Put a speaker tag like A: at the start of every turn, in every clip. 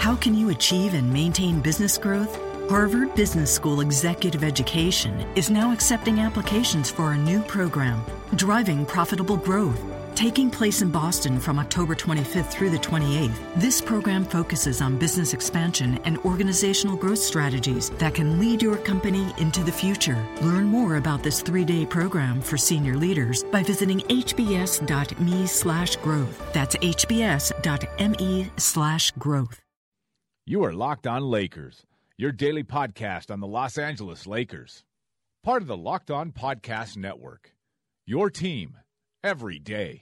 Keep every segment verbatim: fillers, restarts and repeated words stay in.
A: How can you achieve and maintain business growth? Harvard Business School Executive Education is now accepting applications for a new program, Driving Profitable Growth. Taking place in Boston from October twenty-fifth through the twenty-eighth, this program focuses on business expansion and organizational growth strategies that can lead your company into the future. Learn more about this three-day program for senior leaders by visiting hbs.me slash growth. That's hbs.me slash growth.
B: You are Locked On Lakers, your daily podcast on the Los Angeles Lakers. Part of the Locked On Podcast Network, your team every day.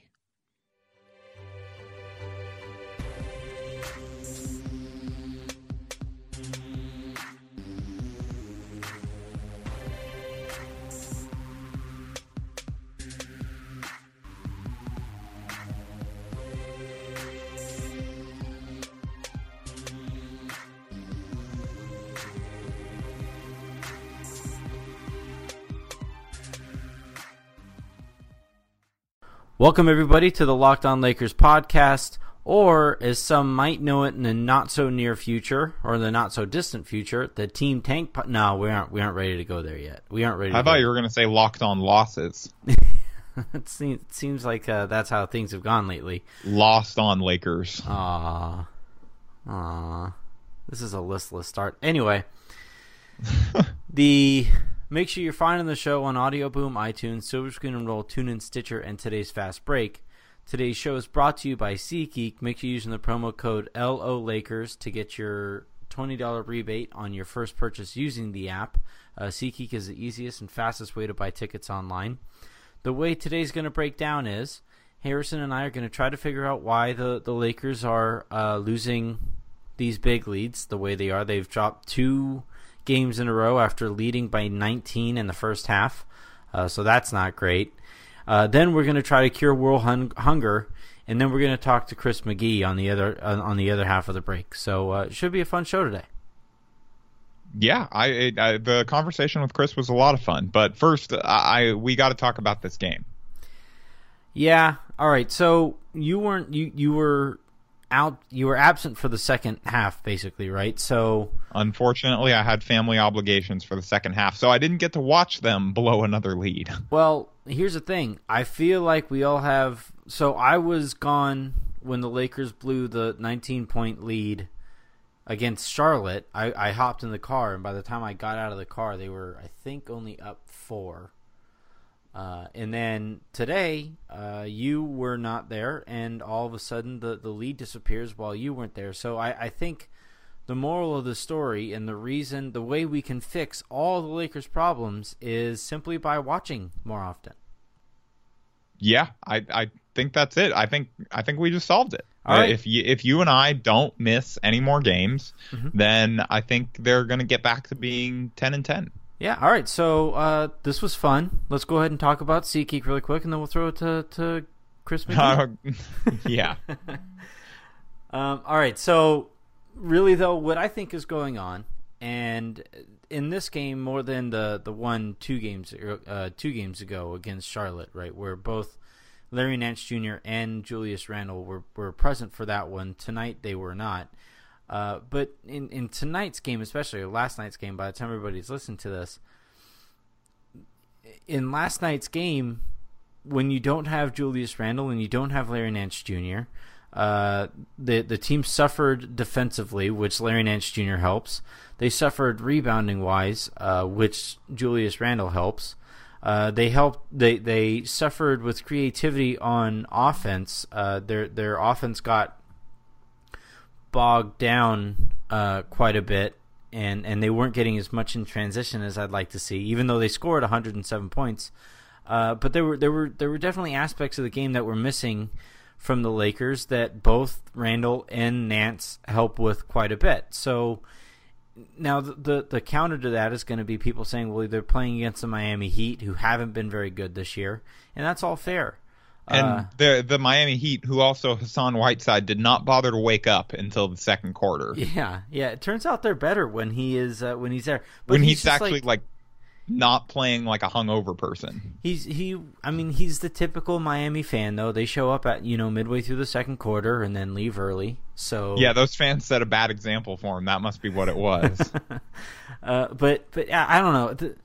C: Welcome, everybody, to the Locked On Lakers podcast, or as some might know it in the not-so-near future, or the not-so-distant future, the Team Tank... Po- no, we aren't We aren't ready to go there yet. We aren't ready to
D: I thought
C: go.
D: you were going to say Locked On Losses.
C: it, seems, it seems like uh, that's how things have gone lately.
D: Lost on Lakers.
C: Aww. Aww. This is a listless start. Anyway, the... Make sure you're finding the show on Audio Boom, iTunes, Silver Screen and Roll, TuneIn, Stitcher, and today's Fast Break. Today's show is brought to you by SeatGeek. Make sure you're using the promo code L O Lakers to get your twenty dollars rebate on your first purchase using the app. Uh, SeatGeek is the easiest and fastest way to buy tickets online. The way today's going to break down is Harrison and I are going to try to figure out why the, the Lakers are uh, losing these big leads the way they are. They've dropped two games in a row after leading by nineteen in the first half, uh, so that's not great. Uh, then we're going to try to cure world hun- hunger, and then we're going to talk to Chris McGee on the other uh, on the other half of the break. So uh, it should be a fun show today.
D: Yeah, I, I the conversation with Chris was a lot of fun. But first, I, I we got to talk about this game.
C: Yeah. All right. So you weren't you you were out. You were absent for the second half, basically, right? So.
D: Unfortunately, I had family obligations for the second half, so I didn't get to watch them blow another lead.
C: Well, here's the thing. I feel like we all have... So I was gone when the Lakers blew the nineteen-point lead against Charlotte. I, I hopped in the car, and by the time I got out of the car, they were, I think, only up four. Uh, and then today, uh, you were not there, and all of a sudden the, the lead disappears while you weren't there. So I, I think... The moral of the story and the reason, the way we can fix all the Lakers' problems is simply by watching more often.
D: Yeah, I, I think that's it. I think I think we just solved it.
C: All right.
D: If you if you and I don't miss any more games, mm-hmm. then I think they're going to get back to being ten and ten.
C: Yeah. All right. So uh, this was fun. Let's go ahead and talk about SeatGeek really quick, and then we'll throw it to to Chris McGee.
D: Uh, yeah.
C: um, all right. So. Really, though, what I think is going on, and in this game more than the, the one two games uh, two games ago against Charlotte, right, where both Larry Nance Junior and Julius Randle were, were present for that one. Tonight they were not. Uh, but in, in tonight's game, especially, or last night's game, by the time everybody's listened to this, in last night's game, when you don't have Julius Randle and you don't have Larry Nance Junior, Uh, the the team suffered defensively, which Larry Nance Junior helps. They suffered rebounding wise, uh, which Julius Randle helps. Uh, they helped. They they suffered with creativity on offense. Uh, their their offense got bogged down uh, quite a bit, and, and they weren't getting as much in transition as I'd like to see. Even though they scored one hundred seven points, uh, but there were there were there were definitely aspects of the game that were missing from the Lakers that both Randle and Nance help with quite a bit. So now the the, the counter to that is going to be people saying, well, they're playing against the Miami Heat, who haven't been very good this year, and that's all fair.
D: And
C: uh,
D: the the Miami Heat, who also Hassan Whiteside did not bother to wake up until the second quarter.
C: Yeah, yeah. It turns out they're better when he is uh, when he's there. But
D: when
C: he's,
D: he's, actually
C: like,
D: like not playing like a hungover person.
C: He's he. I mean, he's the typical Miami fan, though. They show up at you know midway through the second quarter and then leave early. So
D: yeah, those fans set a bad example for him. That must be what it was.
C: uh, but but I don't know. The,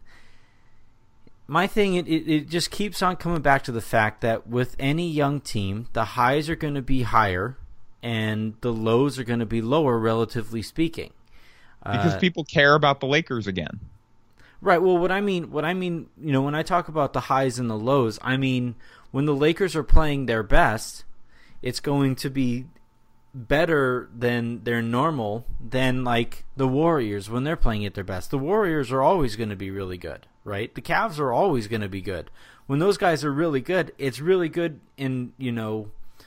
C: my thing, it, it it just keeps on coming back to the fact that with any young team, the highs are going to be higher and the lows are going to be lower, relatively speaking.
D: Because
C: uh,
D: people care about the Lakers again.
C: Right. Well, what I mean, what I mean, you know, when I talk about the highs and the lows, I mean when the Lakers are playing their best, it's going to be better than their normal than like the Warriors when they're playing at their best. The Warriors are always going to be really good, right? The Cavs are always going to be good. When those guys are really good, it's really good in, you know,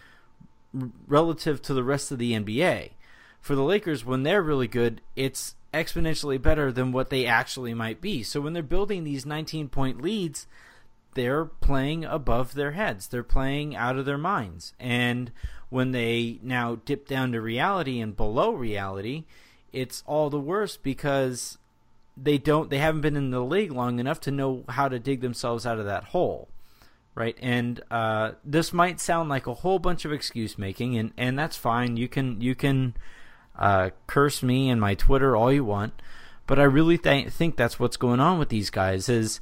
C: r- relative to the rest of the N B A. For the Lakers, when they're really good, it's exponentially better than what they actually might be. So when they're building these nineteen-point leads, they're playing above their heads. They're playing out of their minds. And when they now dip down to reality and below reality, it's all the worse because they don't they haven't been in the league long enough to know how to dig themselves out of that hole. Right? And uh, this might sound like a whole bunch of excuse making, and, and that's fine. You can you can Uh, curse me and my Twitter all you want, but I really th- think that's what's going on with these guys is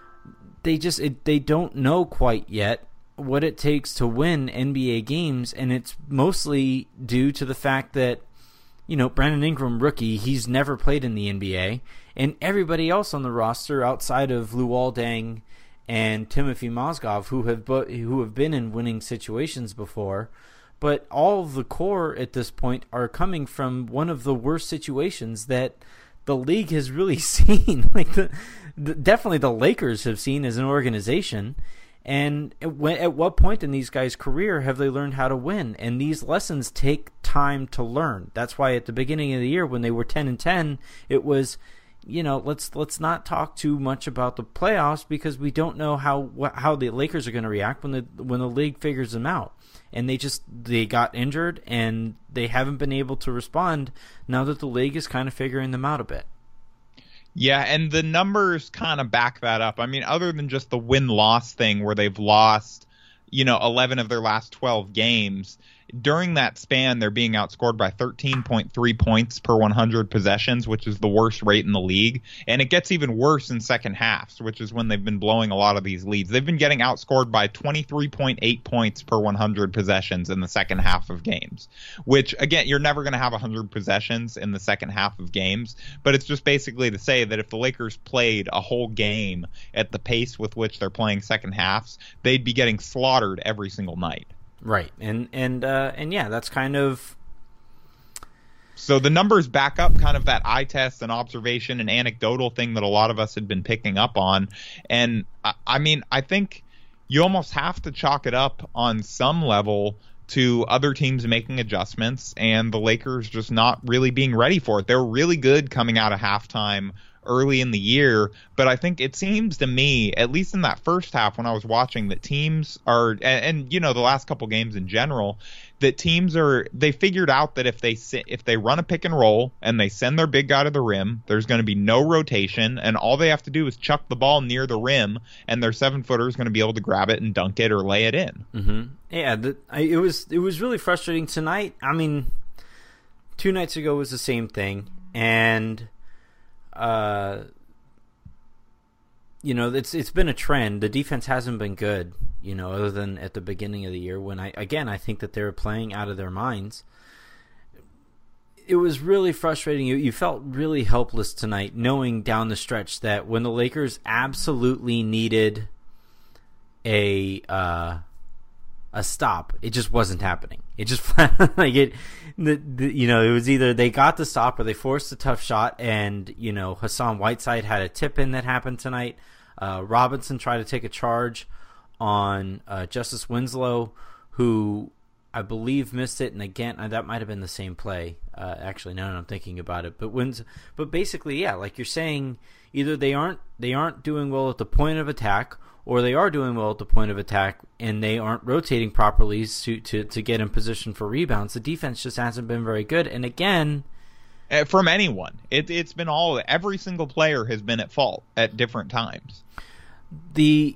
C: they just it, they don't know quite yet what it takes to win N B A games, and it's mostly due to the fact that you know Brandon Ingram, rookie, he's never played in the N B A, and everybody else on the roster outside of Luol Deng and Timothy Mozgov, who have bu- who have been in winning situations before. But all of the core at this point are coming from one of the worst situations that the league has really seen. like the, the, definitely the Lakers have seen as an organization. And at, when, at what point in these guys' career have they learned how to win? And these lessons take time to learn. That's why at the beginning of the year when they were ten and ten, it was, you know, let's let's not talk too much about the playoffs because we don't know how how the Lakers are going to react when the when the league figures them out. And they just they got injured and they haven't been able to respond now that the league is kind of figuring them out a bit.
D: Yeah, and the numbers kind of back that up. I mean, other than just the win-loss thing where they've lost, you know, eleven of their last twelve games, during that span, they're being outscored by thirteen point three points per one hundred possessions, which is the worst rate in the league. And it gets even worse in second halves, which is when they've been blowing a lot of these leads. They've been getting outscored by twenty-three point eight points per one hundred possessions in the second half of games, which, again, you're never going to have one hundred possessions in the second half of games. But it's just basically to say that if the Lakers played a whole game at the pace with which they're playing second halves, they'd be getting slaughtered every single night.
C: Right, and and uh, and yeah, that's kind of.
D: So the numbers back up kind of that eye test and observation and anecdotal thing that a lot of us had been picking up on, and I, I mean, I think you almost have to chalk it up on some level to other teams making adjustments and the Lakers just not really being ready for it. They're really good coming out of halftime early in the year, but I think it seems to me, at least in that first half when I was watching, that teams are, and, and you know, the last couple games in general, that teams are, they figured out that if they if they run a pick and roll and they send their big guy to the rim, there's going to be no rotation, and all they have to do is chuck the ball near the rim, and their seven footer is going to be able to grab it and dunk it or lay it in.
C: Mm-hmm. Yeah, the, I, it was it was really frustrating tonight. I mean, two nights ago was the same thing, and. Uh, you know, it's it's been a trend. The defense hasn't been good, you know, other than at the beginning of the year when I again I think that they were playing out of their minds. It was really frustrating. You you felt really helpless tonight, knowing down the stretch that when the Lakers absolutely needed a uh, a stop, it just wasn't happening. It just like it. The, the, you know, it was either they got the stop or they forced a tough shot, and you know Hassan Whiteside had a tip in that happened tonight. Uh, Robinson tried to take a charge on uh, Justice Winslow, who I believe missed it, and again uh, that might have been the same play. Uh, actually, now that I'm thinking about it, but Wins, but basically, yeah, like you're saying, either they aren't they aren't doing well at the point of attack, or they are doing well at the point of attack and they aren't rotating properly to, to, to get in position for rebounds. The defense just hasn't been very good. And again...
D: uh, from anyone. It, it's been all every single player has been at fault at different times.
C: The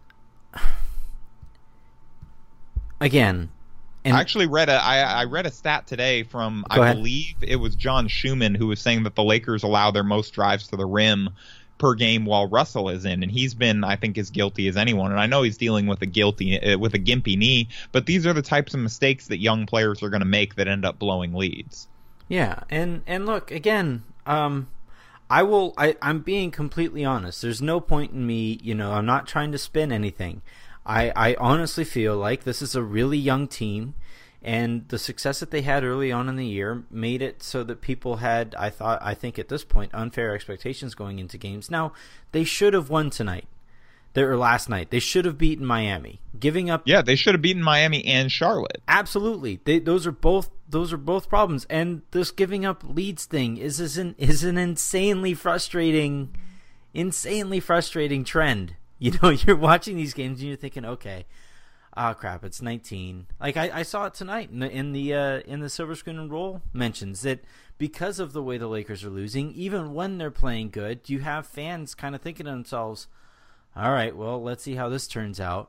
C: again, and
D: I actually read a I, I read a stat today from
C: Go
D: I
C: ahead.
D: believe it was John Schumann who was saying that the Lakers allow their most drives to the rim per game while Russell is in, and he's been, I think, as guilty as anyone. And I know he's dealing with a guilty uh, with a gimpy knee, but these are the types of mistakes that young players are going to make that end up blowing leads.
C: Yeah, and and look again. Um, I will. I, I'm being completely honest. There's no point in me. You know, I'm not trying to spin anything. I I honestly feel like this is a really young team, and the success that they had early on in the year made it so that people had, I thought, I think at this point, unfair expectations going into games. Now, they should have won tonight. Or last night. They should have beaten Miami. Giving up.
D: Yeah, they should have beaten Miami and Charlotte.
C: Absolutely. They, those are both those are both problems. And this giving up leads thing is, is an is an insanely frustrating insanely frustrating trend. You know, you're watching these games and you're thinking, okay, oh crap, it's nineteen. Like I, I saw it tonight in the in the uh, in the Silver Screen and Roll mentions that because of the way the Lakers are losing, even when they're playing good, you have fans kind of thinking to themselves, all right, well, let's see how this turns out.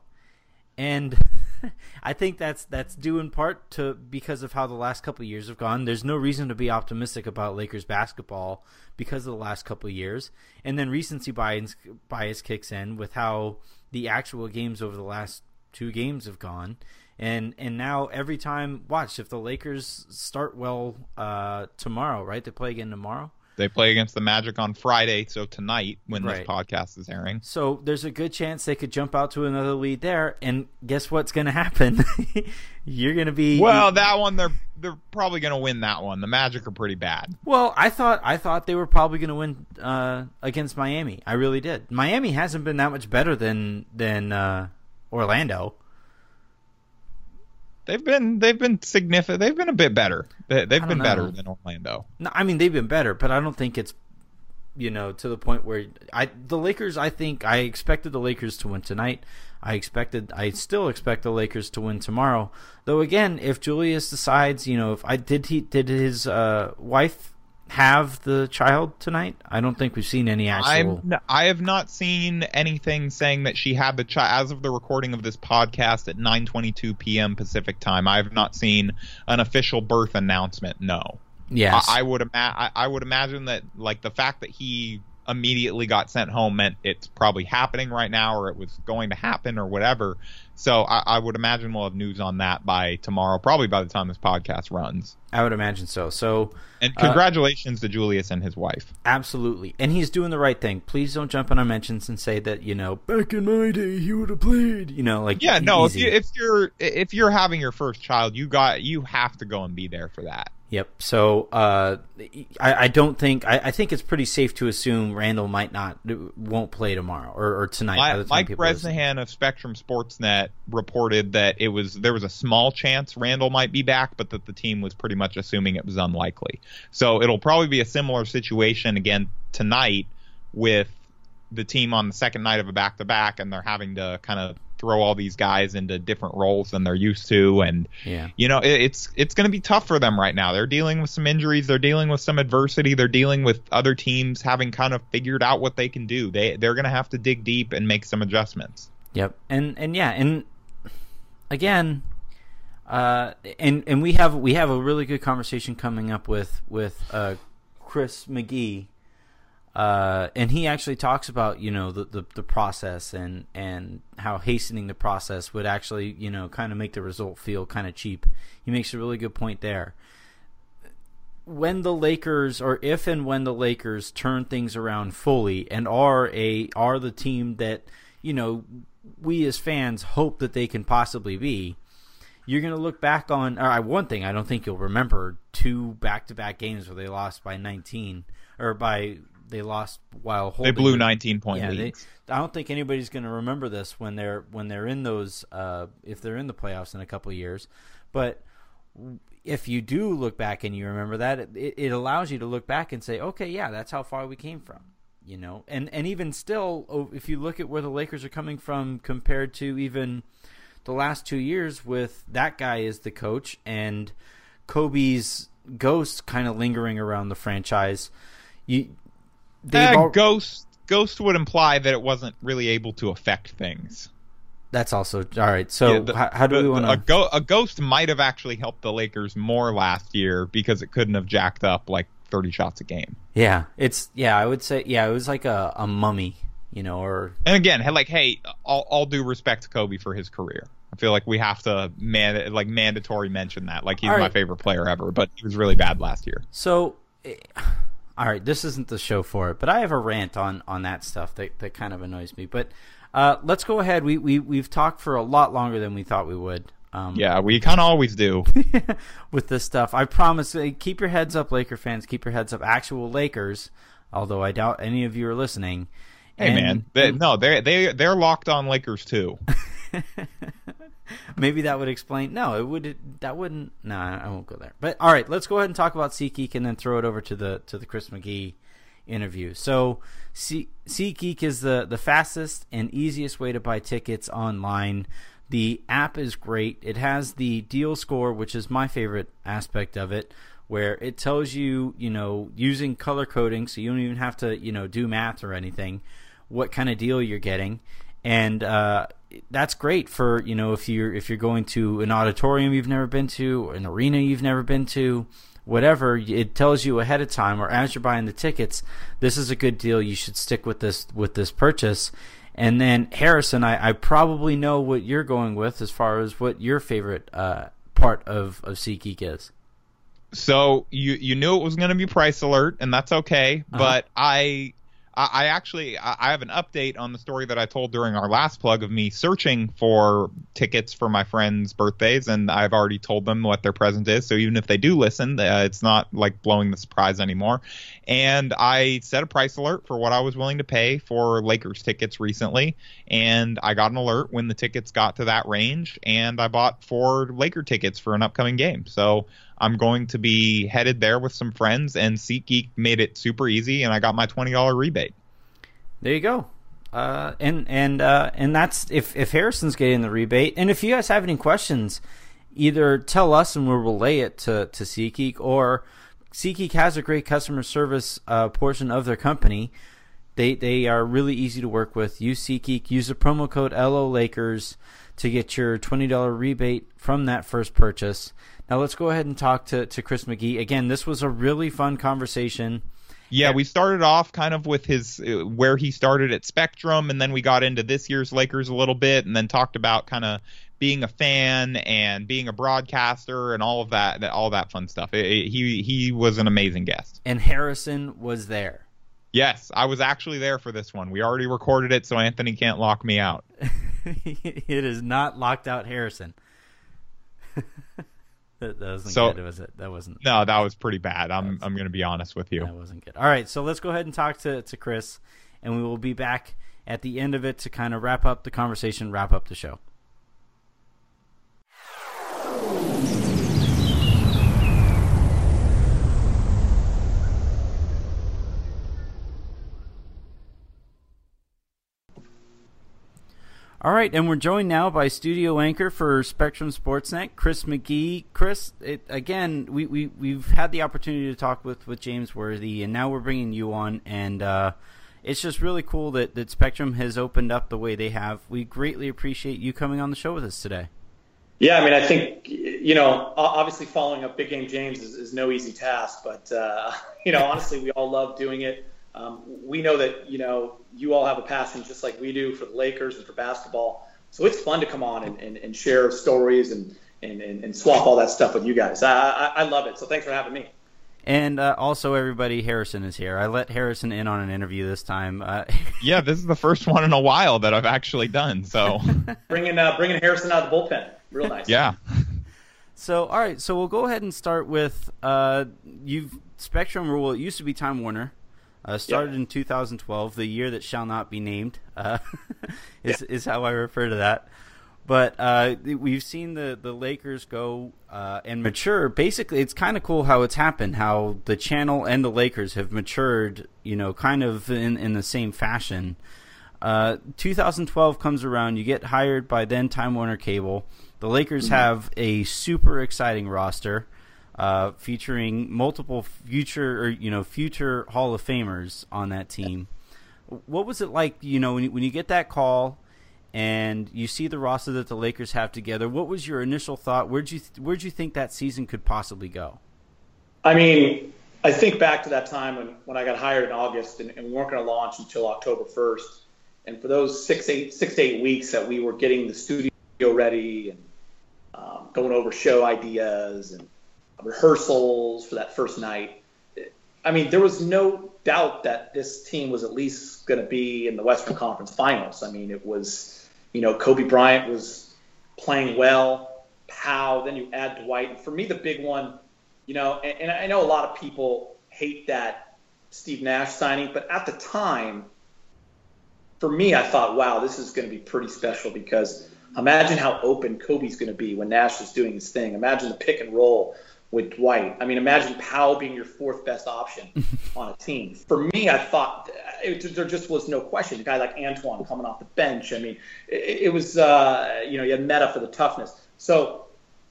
C: And I think that's that's due in part to because of how the last couple of years have gone. There's no reason to be optimistic about Lakers basketball because of the last couple of years. And then recency bias, bias kicks in with how the actual games over the last two games have gone. And and now every time, watch, if the Lakers start well uh, tomorrow, right? They play again tomorrow.
D: They play against the Magic on Friday, so tonight when
C: Right.
D: this podcast is airing.
C: So there's a good chance they could jump out to another lead there, and guess what's going to happen? You're going to be
D: Well, that one they're they're probably going to win that one. The Magic are pretty bad.
C: Well, I thought I thought they were probably going to win uh, against Miami. I really did. Miami hasn't been that much better than than uh, Orlando.
D: They've been they've been significant. They've been a bit better. They, they've
C: I
D: been
C: don't
D: better
C: know.
D: than Orlando.
C: No, I mean they've been better, but I don't think it's you know to the point where I the Lakers. I think I expected the Lakers to win tonight. I expected. I still expect the Lakers to win tomorrow. Though again, if Julius decides, you know, if I did he did his uh, wife have the child tonight? I don't think we've seen any actual.
D: I'm, I have not seen anything saying that she had the child. As of the recording of this podcast at nine twenty-two p.m. Pacific time, I have not seen an official birth announcement. No.
C: Yes.
D: I, I would ima- I, I would imagine that like the fact that he immediately got sent home meant it's probably happening right now, or it was going to happen, or whatever. So I, I would imagine we'll have news on that by tomorrow, probably by the time this podcast runs.
C: I would imagine so. So,
D: and congratulations uh, to Julius and his wife.
C: Absolutely, and he's doing the right thing. Please don't jump on our mentions and say that you know back in my day he would have played. You know, like
D: yeah, no. If,
C: easy.
D: you, if you're if you're having your first child, you got you have to go and be there for that.
C: Yep. So uh, I, I don't think I, I think it's pretty safe to assume Randall might not won't play tomorrow or, or tonight.
D: My,
C: by the time
D: Mike
C: people
D: Bresnahan of Spectrum Sportsnet reported that it was there was a small chance Randall might be back, but that the team was pretty much assuming it was unlikely. So it'll probably be a similar situation again tonight with the team on the second night of a back-to-back, and they're having to kind of throw all these guys into different roles than they're used to, and
C: yeah.
D: you know it, it's it's going to be tough for them right now. They're dealing with some injuries, they're dealing with some adversity, they're dealing with other teams having kind of figured out what they can do. They they're going to have to dig deep and make some adjustments.
C: Yep, and and yeah, and again, uh, and and we have we have a really good conversation coming up with with uh, Chris McGee. Uh, and he actually talks about, you know, the, the, the process and, and how hastening the process would actually, you know, kind of make the result feel kind of cheap. He makes a really good point there. When the Lakers, or if and when the Lakers turn things around fully and are a are the team that, you know, we as fans hope that they can possibly be, you're going to look back on, or one thing I don't think you'll remember, two back-to-back games where they lost by nineteen, or by... They lost while holding.
D: They blew nineteen point
C: yeah,
D: leads.
C: They, I don't think anybody's going to remember this when they're when they're in those uh, if they're in the playoffs in a couple of years. But if you do look back and you remember that, it, it allows you to look back and say, okay, yeah, that's how far we came from. You know, and and even still, if you look at where the Lakers are coming from compared to even the last two years, with that guy as the coach and Kobe's Ghost kind of lingering around the franchise. You,
D: uh,
C: all...
D: Ghost Ghost would imply that it wasn't really able to affect things.
C: That's also all right. So
D: yeah, the,
C: how, how do
D: the,
C: we want to?
D: A, go, a Ghost might have actually helped the Lakers more last year because it couldn't have jacked up like thirty shots a game.
C: Yeah, it's yeah. I would say yeah. It was like a, a mummy, you know, or
D: and again, like hey, all, all due respect to Kobe for his career. I feel like we have to man like mandatory mention that. Like he's right. my favorite player ever, but he was really bad last year.
C: So, all right, this isn't the show for it, but I have a rant on on that stuff that that kind of annoys me. But uh, let's go ahead. We we we've talked for a lot longer than we thought we would. Um,
D: yeah, we kind of always do
C: with this stuff. I promise. Keep your heads up, Laker fans. Keep your heads up, actual Lakers. Although I doubt any of you are listening.
D: Hey, and, man, they, no, they they they're locked on Lakers too.
C: Maybe that would explain. No, it would. That wouldn't. No, I won't go there. But all right, let's go ahead and talk about SeatGeek and then throw it over to the to the Chris McGee interview. So, SeatGeek is the the fastest and easiest way to buy tickets online. The app is great. It has the deal score, which is my favorite aspect of it, where it tells you, you know, using color coding, so you don't even have to, you know, do math or anything, what kind of deal you're getting. And uh, that's great for, you know, if you're if you're going to an auditorium you've never been to, or an arena you've never been to, whatever. It tells you ahead of time, or as you're buying the tickets, this is a good deal. You should stick with this with this purchase. And then Harrison, I, I probably know what you're going with as far as what your favorite uh, part of of SeatGeek is.
D: So you you knew it was going to be Price Alert, and that's okay. Uh-huh. But I. I actually I have an update on the story that I told during our last plug of me searching for tickets for my friends' birthdays, and I've already told them what their present is. So even if they do listen, uh, it's not like blowing the surprise anymore. And I set a price alert for what I was willing to pay for Lakers tickets recently, and I got an alert when the tickets got to that range, and I bought four Laker tickets for an upcoming game. So I'm going to be headed there with some friends, and SeatGeek made it super easy, and I got my twenty dollars rebate.
C: There you go. Uh, and and uh, and that's if, if Harrison's getting the rebate. And if you guys have any questions, either tell us and we'll relay it to, to SeatGeek, or SeatGeek has a great customer service uh, portion of their company. They they are really easy to work with. Use SeatGeek. Use the promo code L O Lakers to get your twenty dollars rebate from that first purchase. Now let's go ahead and talk to, to Chris McGee. Again, this was a really fun conversation.
D: Yeah, we started off kind of with his uh, where he started at Spectrum, and then we got into this year's Lakers a little bit, and then talked about kind of being a fan and being a broadcaster and all of that, all that fun stuff. It, it, he he was an amazing guest.
C: And Harrison was there.
D: Yes, I was actually there for this one. We already recorded it, so Anthony can't lock me out.
C: It is not locked out Harrison. That, that wasn't
D: so,
C: good, was it? That wasn't.
D: No, that was pretty bad. I'm I'm going to be honest with you.
C: That wasn't good. All right, so let's go ahead and talk to, to Chris, and we will be back at the end of it to kind of wrap up the conversation, wrap up the show. All right, and we're joined now by studio anchor for Spectrum Sportsnet, Chris McGee. Chris, it, again, we, we, we've had the opportunity to talk with, with James Worthy, and now we're bringing you on, and uh, it's just really cool that, that Spectrum has opened up the way they have. We greatly appreciate you coming on the show with us today.
E: Yeah, I mean, I think, you know, obviously following up Big Game James is, is no easy task, but, uh, you know, honestly, we all love doing it. Um, we know that, you know, you all have a passion just like we do for the Lakers and for basketball. So it's fun to come on and, and, and share stories and, and, and swap all that stuff with you guys. I, I, I love it. So thanks for having me.
C: And uh, also, everybody, Harrison is here. I let Harrison in on an interview this time. Uh,
D: yeah, this is the first one in a while that I've actually done. So
E: bringing uh, bringing Harrison out of the bullpen. Real nice.
D: Yeah.
C: So, all right. So we'll go ahead and start with uh, you've Spectrum, or well, it used to be Time Warner. Uh, started yep. in two thousand twelve, the year that shall not be named, uh, is yeah. is how I refer to that. But uh, we've seen the, the Lakers go uh, and mature. Basically, it's kind of cool how it's happened, how the channel and the Lakers have matured, you know, kind of in, in the same fashion. Uh, two thousand twelve comes around, you get hired by then Time Warner Cable. The Lakers mm-hmm. have a super exciting roster. uh, featuring multiple future or you know future Hall of Famers on that team. What was it like, you know, when you, when you get that call and you see the roster that the Lakers have together? What was your initial thought? Where'd you where'd you think that season could possibly go?
E: I mean, I think back to that time when, when I got hired in August, and, and we weren't going to launch until October first. And for those six, eight, six to eight weeks that we were getting the studio ready and um, going over show ideas and rehearsals for that first night, I mean, there was no doubt that this team was at least going to be in the Western Conference Finals. I mean, it was, you know, Kobe Bryant was playing well, Powell, then you add Dwight. And for me, the big one, you know, and, and I know a lot of people hate that Steve Nash signing, but at the time, for me, I thought, wow, this is going to be pretty special because imagine how open Kobe's going to be when Nash is doing his thing. Imagine the pick and roll with Dwight. I mean, imagine Powell being your fourth best option on a team. For me, I thought it, there just was no question. A guy like Antoine coming off the bench. I mean, it, it was, uh, you know, you had Meta for the toughness. So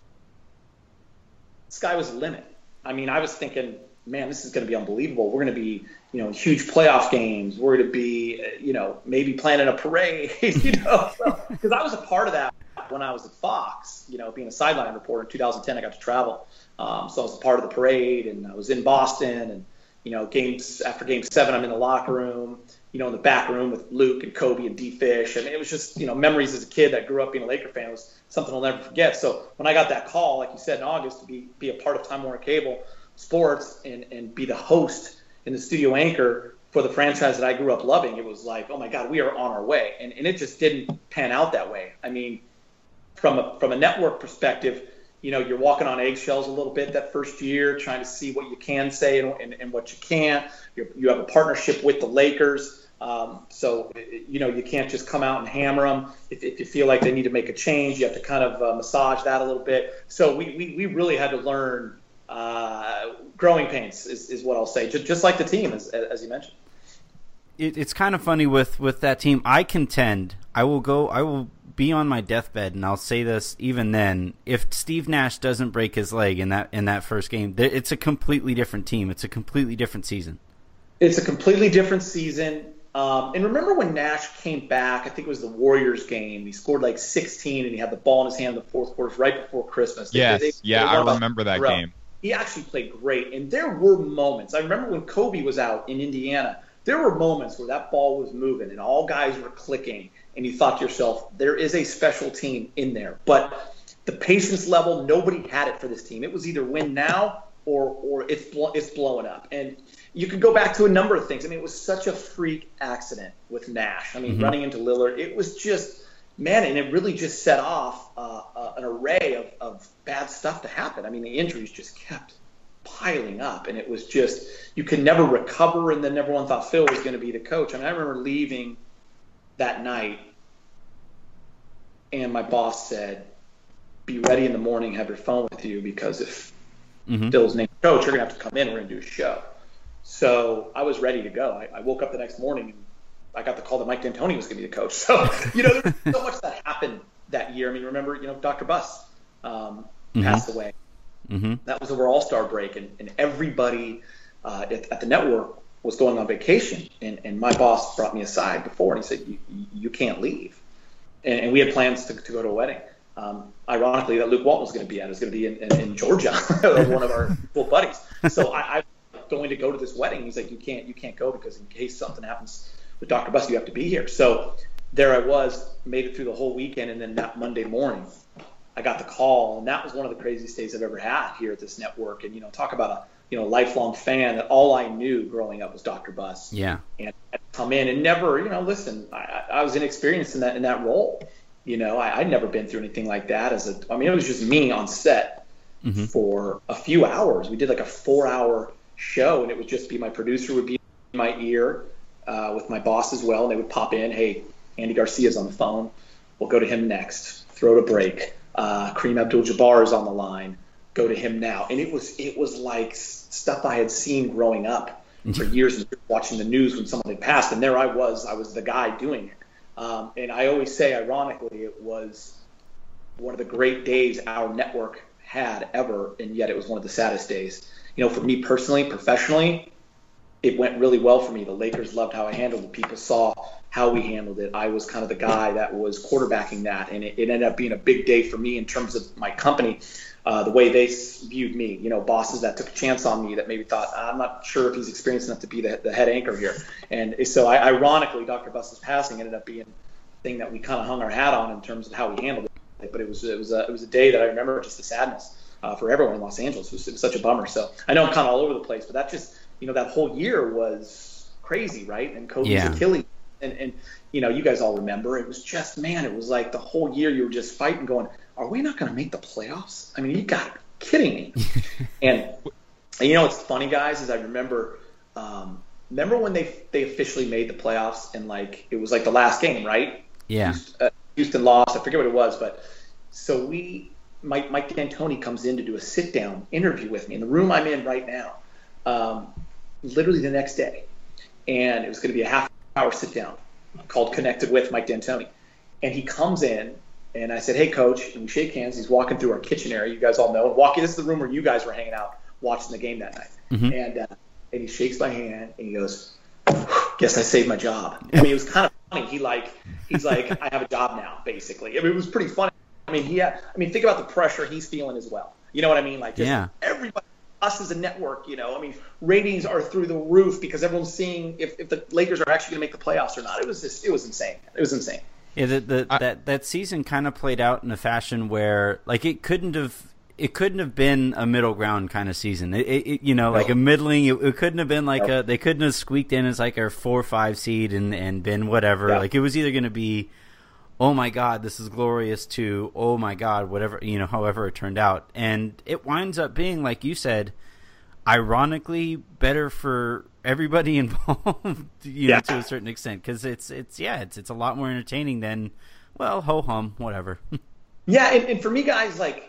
E: the sky was the limit. I mean, I was thinking, man, this is going to be unbelievable. We're going to be, you know, huge playoff games. We're going to be, you know, maybe planning a parade, you know, because I was a part of that when I was at Fox, you know, being a sideline reporter in two thousand ten. I got to travel. Um, so I was a part of the parade, and I was in Boston, and, you know, games after game seven, I'm in the locker room, you know, in the back room with Luke and Kobe and D-Fish. I mean, it was just, you know, memories as a kid that grew up being a Laker fan was something I'll never forget. So when I got that call, like you said, in August, to be, be a part of Time Warner Cable Sports and, and be the host and the studio anchor for the franchise that I grew up loving, it was like, oh my God, we are on our way. And, and it just didn't pan out that way. I mean, from a, from a network perspective, you know, you're walking on eggshells a little bit that first year, trying to see what you can say and, and, and what you can't. You're, you have a partnership with the Lakers. Um, so, you know, you can't just come out and hammer them. If, if you feel like they need to make a change, you have to kind of uh, massage that a little bit. So we, we, we really had to learn uh, growing pains is, is what I'll say, just, just like the team, as, as you mentioned.
C: It, it's kind of funny with, with that team. I contend I will go, I will be on my deathbed, and I'll say this even then, if Steve Nash doesn't break his leg in that in that first game, it's a completely different team. It's a completely different season.
E: It's a completely different season. Um, and remember when Nash came back, I think it was the Warriors game, he scored like sixteen, and he had the ball in his hand in the fourth quarter right before Christmas. They,
D: yes,
E: they, they,
D: yeah,
E: they
D: I remember that
E: row.
D: game.
E: He actually played great, and there were moments. I remember when Kobe was out in Indiana, there were moments where that ball was moving and all guys were clicking, and you thought to yourself, there is a special team in there. But the patience level, nobody had it for this team. It was either win now or or it's blo- it's blowing up. And you could go back to a number of things. I mean, it was such a freak accident with Nash. I mean, mm-hmm. running into Lillard, it was just, man, and it really just set off uh, uh, an array of, of bad stuff to happen. I mean, the injuries just kept piling up, and it was just, you could never recover, and then everyone thought Phil was going to be the coach. I mean, I remember leaving that night, and my boss said, be ready in the morning, have your phone with you, because if mm-hmm. Phil's named coach, you're going to have to come in, we're going to do a show. So I was ready to go. I, I woke up the next morning, and I got the call that Mike D'Antoni was going to be the coach. So, you know, there was so much that happened that year. I mean, remember, you know, Doctor Buss um, mm-hmm. passed away. Mm-hmm. That was over All-Star break, and, and everybody uh, at, at the network was going on vacation. And, and my boss brought me aside before, and he said, you, you can't leave. And, and we had plans to, to go to a wedding. Um, ironically, that Luke Walton was going to be at. It was going to be in, in, in Georgia, one of our cool buddies. So I, I was going to go to this wedding. He's like, you can't, you can't go, because in case something happens with Doctor Buss, you have to be here. So there I was, made it through the whole weekend, and then that Monday morning, I got the call, and that was one of the craziest days I've ever had here at this network. And, you know, talk about a, you know, lifelong fan, that all I knew growing up was Doctor Buss.
C: Yeah.
E: And I'd come in and never, you know, listen, I, I was inexperienced in that, in that role. You know, I, I'd never been through anything like that as a, I mean, it was just me on set mm-hmm. for a few hours. We did like a four hour show, and it would just be, my producer would be in my ear uh, with my boss as well. And they would pop in, hey, Andy Garcia's on the phone. We'll go to him next. Throw to break. Uh, Kareem Abdul-Jabbar is on the line. Go to him now. And it was it was like stuff I had seen growing up for years and years, watching the news when someone had passed. And there I was. I was the guy doing it. Um, and I always say, ironically, it was one of the great days our network had ever, and yet it was one of the saddest days. You know, for me personally, professionally, it went really well for me. The Lakers loved how I handled it. People saw how we handled it. I was kind of the guy that was quarterbacking that, and it, it ended up being a big day for me in terms of my company, uh, the way they viewed me. You know, bosses that took a chance on me that maybe thought, I'm not sure if he's experienced enough to be the, the head anchor here. And so, I, ironically, Doctor Buss's passing ended up being a thing that we kind of hung our hat on in terms of how we handled it. But it was it was a, it was a day that I remember just the sadness uh, for everyone in Los Angeles. It was, it was such a bummer. So I know I'm kind of all over the place, but that just, you know, that whole year was crazy, right? And Kobe's
C: yeah.
E: Achilles. And, and, you know, you guys all remember, it was just, man, it was like the whole year you were just fighting going, are we not going to make the playoffs? I mean, you got to be kidding me. and, and, you know, what's funny, guys, is I remember, um, remember when they they officially made the playoffs and, like, it was like the last game, right?
C: Yeah.
E: Houston, uh, Houston lost. I forget what it was, but so we, Mike, Mike D'Antoni comes in to do a sit-down interview with me in the room I'm in right now, um, literally the next day. And it was going to be a half hour sit down called Connected with Mike D'Antoni. And he comes in and I said, hey coach, and we shake hands. He's walking through our kitchen area. You guys all know. Walking, this is the room where you guys were hanging out watching the game that night. Mm-hmm. And uh, and he shakes my hand and he goes, guess I saved my job. I mean, it was kind of funny. He like, he's like, I have a job now, basically. I mean, it was pretty funny. I mean, he had, I mean, think about the pressure he's feeling as well. You know what I mean? Like, just
C: yeah.
E: everybody, us as a network, you know, I mean, ratings are through the roof because everyone's seeing if, if the Lakers are actually going to make the playoffs or not. It was just, it was insane. It was insane.
C: Yeah, the, the,
D: I,
C: that that season kind of played out in a fashion where, like, it couldn't have it couldn't have been a middle ground kind of season. It, it you know, no. like a middling. It, it couldn't have been like no. a. They couldn't have squeaked in as like a four or five seed and and been whatever. Yeah. Like it was either going to be, oh my God, this is glorious, to oh my God, whatever, you know, however it turned out, and it winds up being, like you said, ironically better for everybody involved, you yeah. know, to a certain extent, because it's it's yeah, it's it's a lot more entertaining than, well, ho hum, whatever.
E: yeah, and, and for me, guys, like,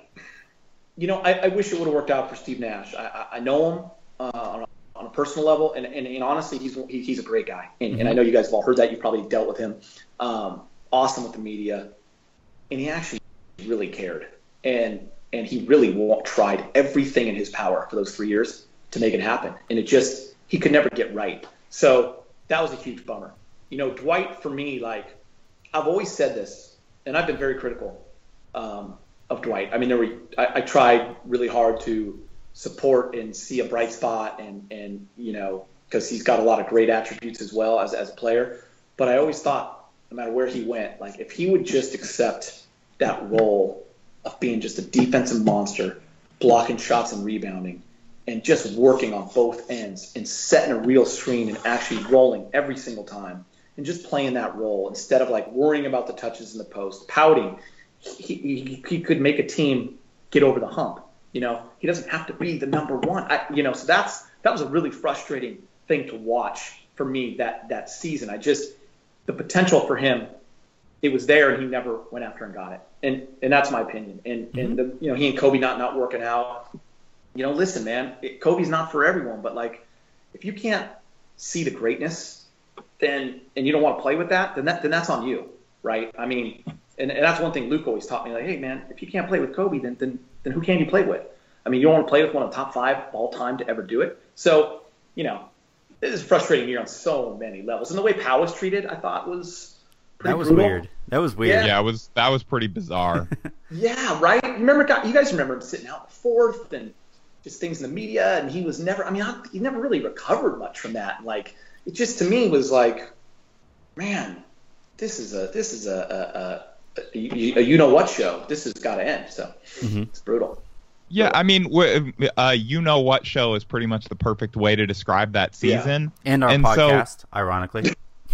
E: you know, I, I wish it would have worked out for Steve Nash. I, I, I know him uh, on, a, on a personal level, and, and, and honestly, he's he, he's a great guy, and, mm-hmm. and I know you guys have all heard that. You probably dealt with him. Um, awesome with the media, and he actually really cared, and and he really tried everything in his power for those three years to make it happen, and it just, he could never get right. So that was a huge bummer. You know, Dwight, for me, like, I've always said this, and I've been very critical um, of Dwight. I mean, there were, I, I tried really hard to support and see a bright spot, and, and you know, because he's got a lot of great attributes as well as, as a player. But I always thought, no matter where he went, like, if he would just accept that role of being just a defensive monster, blocking shots and rebounding, and just working on both ends and setting a real screen and actually rolling every single time and just playing that role instead of like worrying about the touches in the post, pouting, he, he, he could make a team get over the hump. You know, he doesn't have to be the number one. I, you know, so that's that was a really frustrating thing to watch for me that that season. I just, the potential for him, it was there, and he never went after and got it. And and that's my opinion. And mm-hmm. and the, you know, he and Kobe not not working out. You know, listen, man, it, Kobe's not for everyone, but like, if you can't see the greatness, then and you don't want to play with that, then that then that's on you, right? I mean, and, and that's one thing Luke always taught me, like, hey, man, if you can't play with Kobe, then then then who can you play with? I mean, you don't want to play with one of the top five all time to ever do it. So, you know, it is a frustrating year on so many levels, and the way Powell was treated, I thought was pretty
C: that was
E: brutal.
C: weird. That was weird.
D: Yeah, yeah, it was that was pretty bizarre.
E: yeah, right. Remember, you guys remember him sitting out fourth and just things in the media, and he was never, I mean, I, he never really recovered much from that. Like, it just, to me, was like, man, this is a, this is a, a, a, a you-know-what show. This has got to end. So, mm-hmm. It's brutal.
D: Yeah, I mean, uh, you-know-what show is pretty much the perfect way to describe that season.
C: Yeah. And our and podcast, so, ironically.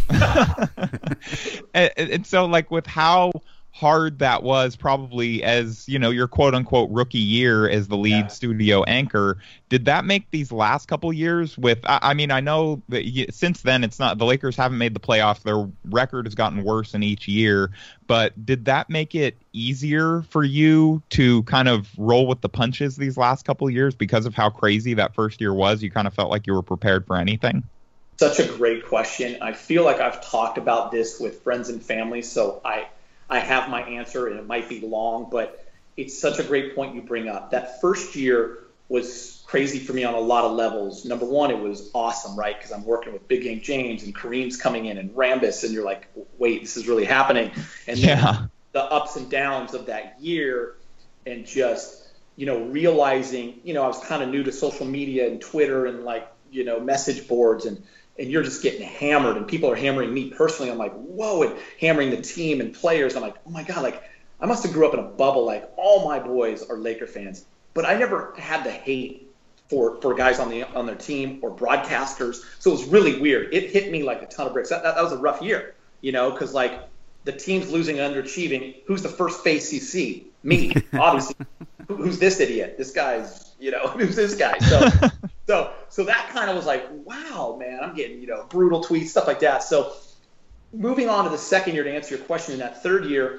D: and, and so, like, with how hard that was, probably as, you know, your quote-unquote rookie year as the lead yeah. studio anchor, did that make these last couple years with, I, I mean, I know that since then it's not, the Lakers haven't made the playoffs, their record has gotten worse in each year, but did that make it easier for you to kind of roll with the punches these last couple of years because of how crazy that first year was? You kind of felt like you were prepared for anything?
E: Such a great question. I feel like I've talked about this with friends and family, so I I have my answer, and it might be long, but it's such a great point you bring up. That first year was crazy for me on a lot of levels. Number one, it was awesome, right? Because I'm working with Big Game James and Kareem's coming in and Rambis, and you're like, wait, this is really happening. And then
D: yeah.
E: the ups and downs of that year, and just, you know, realizing, you know, I was kind of new to social media and Twitter and like, you know, message boards, and and you're just getting hammered, and people are hammering me personally. I'm like, whoa, and hammering the team and players. I'm like, oh my God, like I must have grew up in a bubble. Like all my boys are Laker fans, but I never had the hate for, for guys on the on their team or broadcasters. So it was really weird. It hit me like a ton of bricks. That, that, that was a rough year, you know, because like the team's losing and underachieving. Who's the first face you see? Me, obviously. Who, who's this idiot? This guy's, you know, who's this guy? So, so, so that kind of was like, wow, man, I'm getting, you know, brutal tweets, stuff like that. So moving on to the second year to answer your question, in that third year,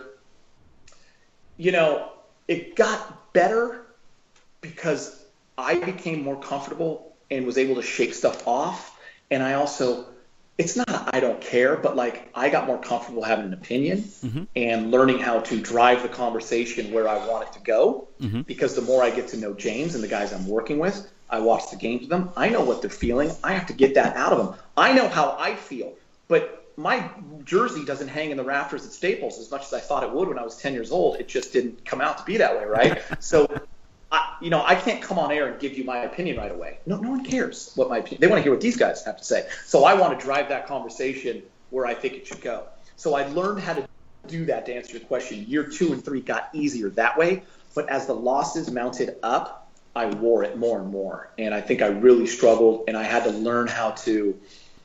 E: you know, it got better because I became more comfortable and was able to shake stuff off. And I also, it's not I don't care, but like I got more comfortable having an opinion mm-hmm. and learning how to drive the conversation where I want it to go. Mm-hmm. Because the more I get to know James and the guys I'm working with, I watch the games with them. I know what they're feeling. I have to get that out of them. I know how I feel, but my jersey doesn't hang in the rafters at Staples as much as I thought it would when I was ten years old. It just didn't come out to be that way, right? So, I, you know, I can't come on air and give you my opinion right away. No, no one cares what my opinion. They want to hear what these guys have to say. So I want to drive that conversation where I think it should go. So I learned how to do that. To answer your question, year two and three got easier that way. But as the losses mounted up, I wore it more and more. And I think I really struggled, and I had to learn how to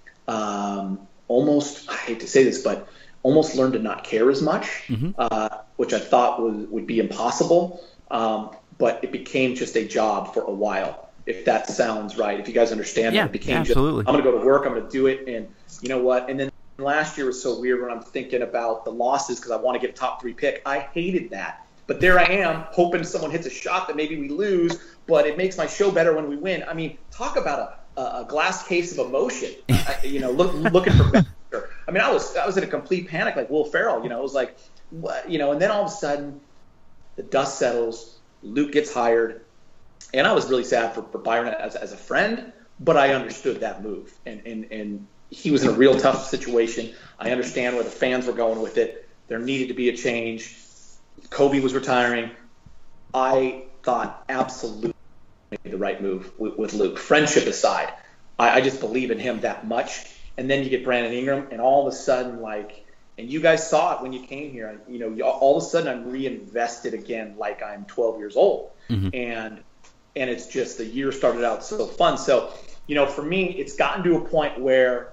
E: um, almost, I hate to say this, but almost learn to not care as much, mm-hmm. uh, which I thought was, would be impossible. Um, but it became just a job for a while, if that sounds right. If you guys understand
C: yeah,
E: that, it became
C: absolutely.
E: just, I'm going to go to work, I'm going to do it, and you know what? And then last year was so weird when I'm thinking about the losses because I want to get a top three pick. I hated that. But there I am, hoping someone hits a shot that maybe we lose, but it makes my show better when we win. I mean, talk about a, a glass case of emotion, uh, you know, look, looking for better. I mean, I was I was in a complete panic like Will Ferrell, you know. It was like, what, you know, and then all of a sudden the dust settles, Luke gets hired, and I was really sad for, for Byron as, as a friend, but I understood that move. And, and, and he was in a real tough situation. I understand where the fans were going with it. There needed to be a change. Kobe was retiring. I thought absolutely made the right move with, with Luke. Friendship aside, I, I just believe in him that much. And then you get Brandon Ingram, and all of a sudden, like, and you guys saw it when you came here. You know, all of a sudden, I'm reinvested again, like I'm twelve years old, mm-hmm. and and it's just the year started out so fun. So, you know, for me, it's gotten to a point where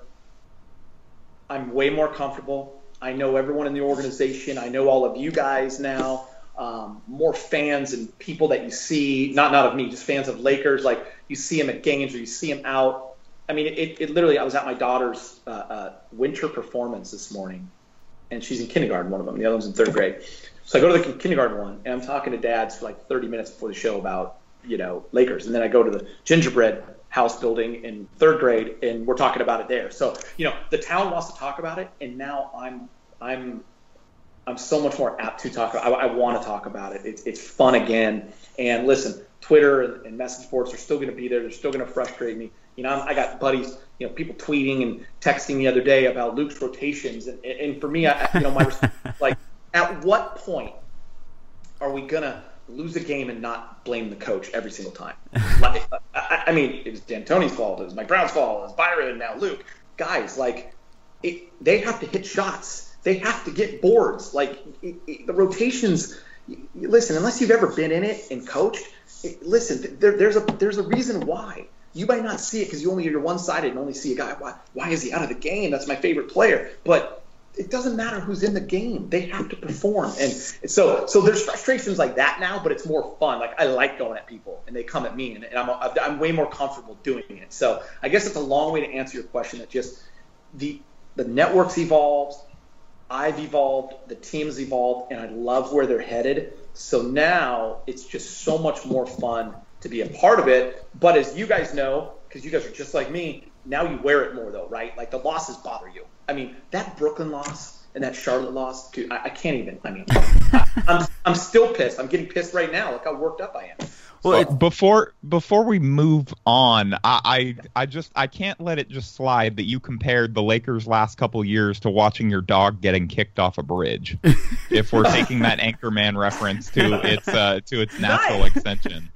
E: I'm way more comfortable. I know everyone in the organization. I know all of you guys now. Um, more fans and people that you see, not not of me, just fans of Lakers. Like you see them at games or you see them out. I mean, it, it literally, I was at my daughter's uh, uh, winter performance this morning, and she's in kindergarten, one of them. The other one's in third grade. So I go to the kindergarten one, and I'm talking to dads for like thirty minutes before the show about, you know, Lakers. And then I go to the gingerbread house building in third grade, and we're talking about it there. So, you know, the town wants to talk about it, and now I'm I'm I'm so much more apt to talk about it. I, I want to talk about it. It's it's fun again. And listen, Twitter and, and message boards are still going to be there. They're still going to frustrate me. You know, I'm, I got buddies, you know, people tweeting and texting the other day about Luke's rotations. And, and for me, I, you know, my like, at what point are we going to lose a game and not blame the coach every single time? Like, I, I mean, it was D'Antoni's fault. It was Mike Brown's fault. It was Byron and now Luke. Guys, like, it, they have to hit shots. They have to get boards. Like, it, it, the rotations, listen, unless you've ever been in it and coached, it, listen, there, there's a there's a reason why. You might not see it because you only you're one-sided and only see a guy. Why, why is he out of the game? That's my favorite player. But it doesn't matter who's in the game. They have to perform. And so so there's frustrations like that now, but it's more fun. Like, I like going at people, and they come at me, and, and I'm I'm way more comfortable doing it. So I guess it's a long way to answer your question. That just the the network's evolved. I've evolved. The team's evolved, and I love where they're headed. So now it's just so much more fun to be a part of it. But as you guys know, because you guys are just like me, now you wear it more though, right? Like the losses bother you. I mean, that Brooklyn loss and that Charlotte loss, dude, I, I can't even. I mean, I, I'm I'm still pissed. I'm getting pissed right now. Look how worked up I am.
D: Well, it, before before we move on, I, I I just I can't let it just slide that you compared the Lakers' last couple years to watching your dog getting kicked off a bridge. If we're taking that Anchorman reference to its uh, to its natural
E: Nice.
D: extension.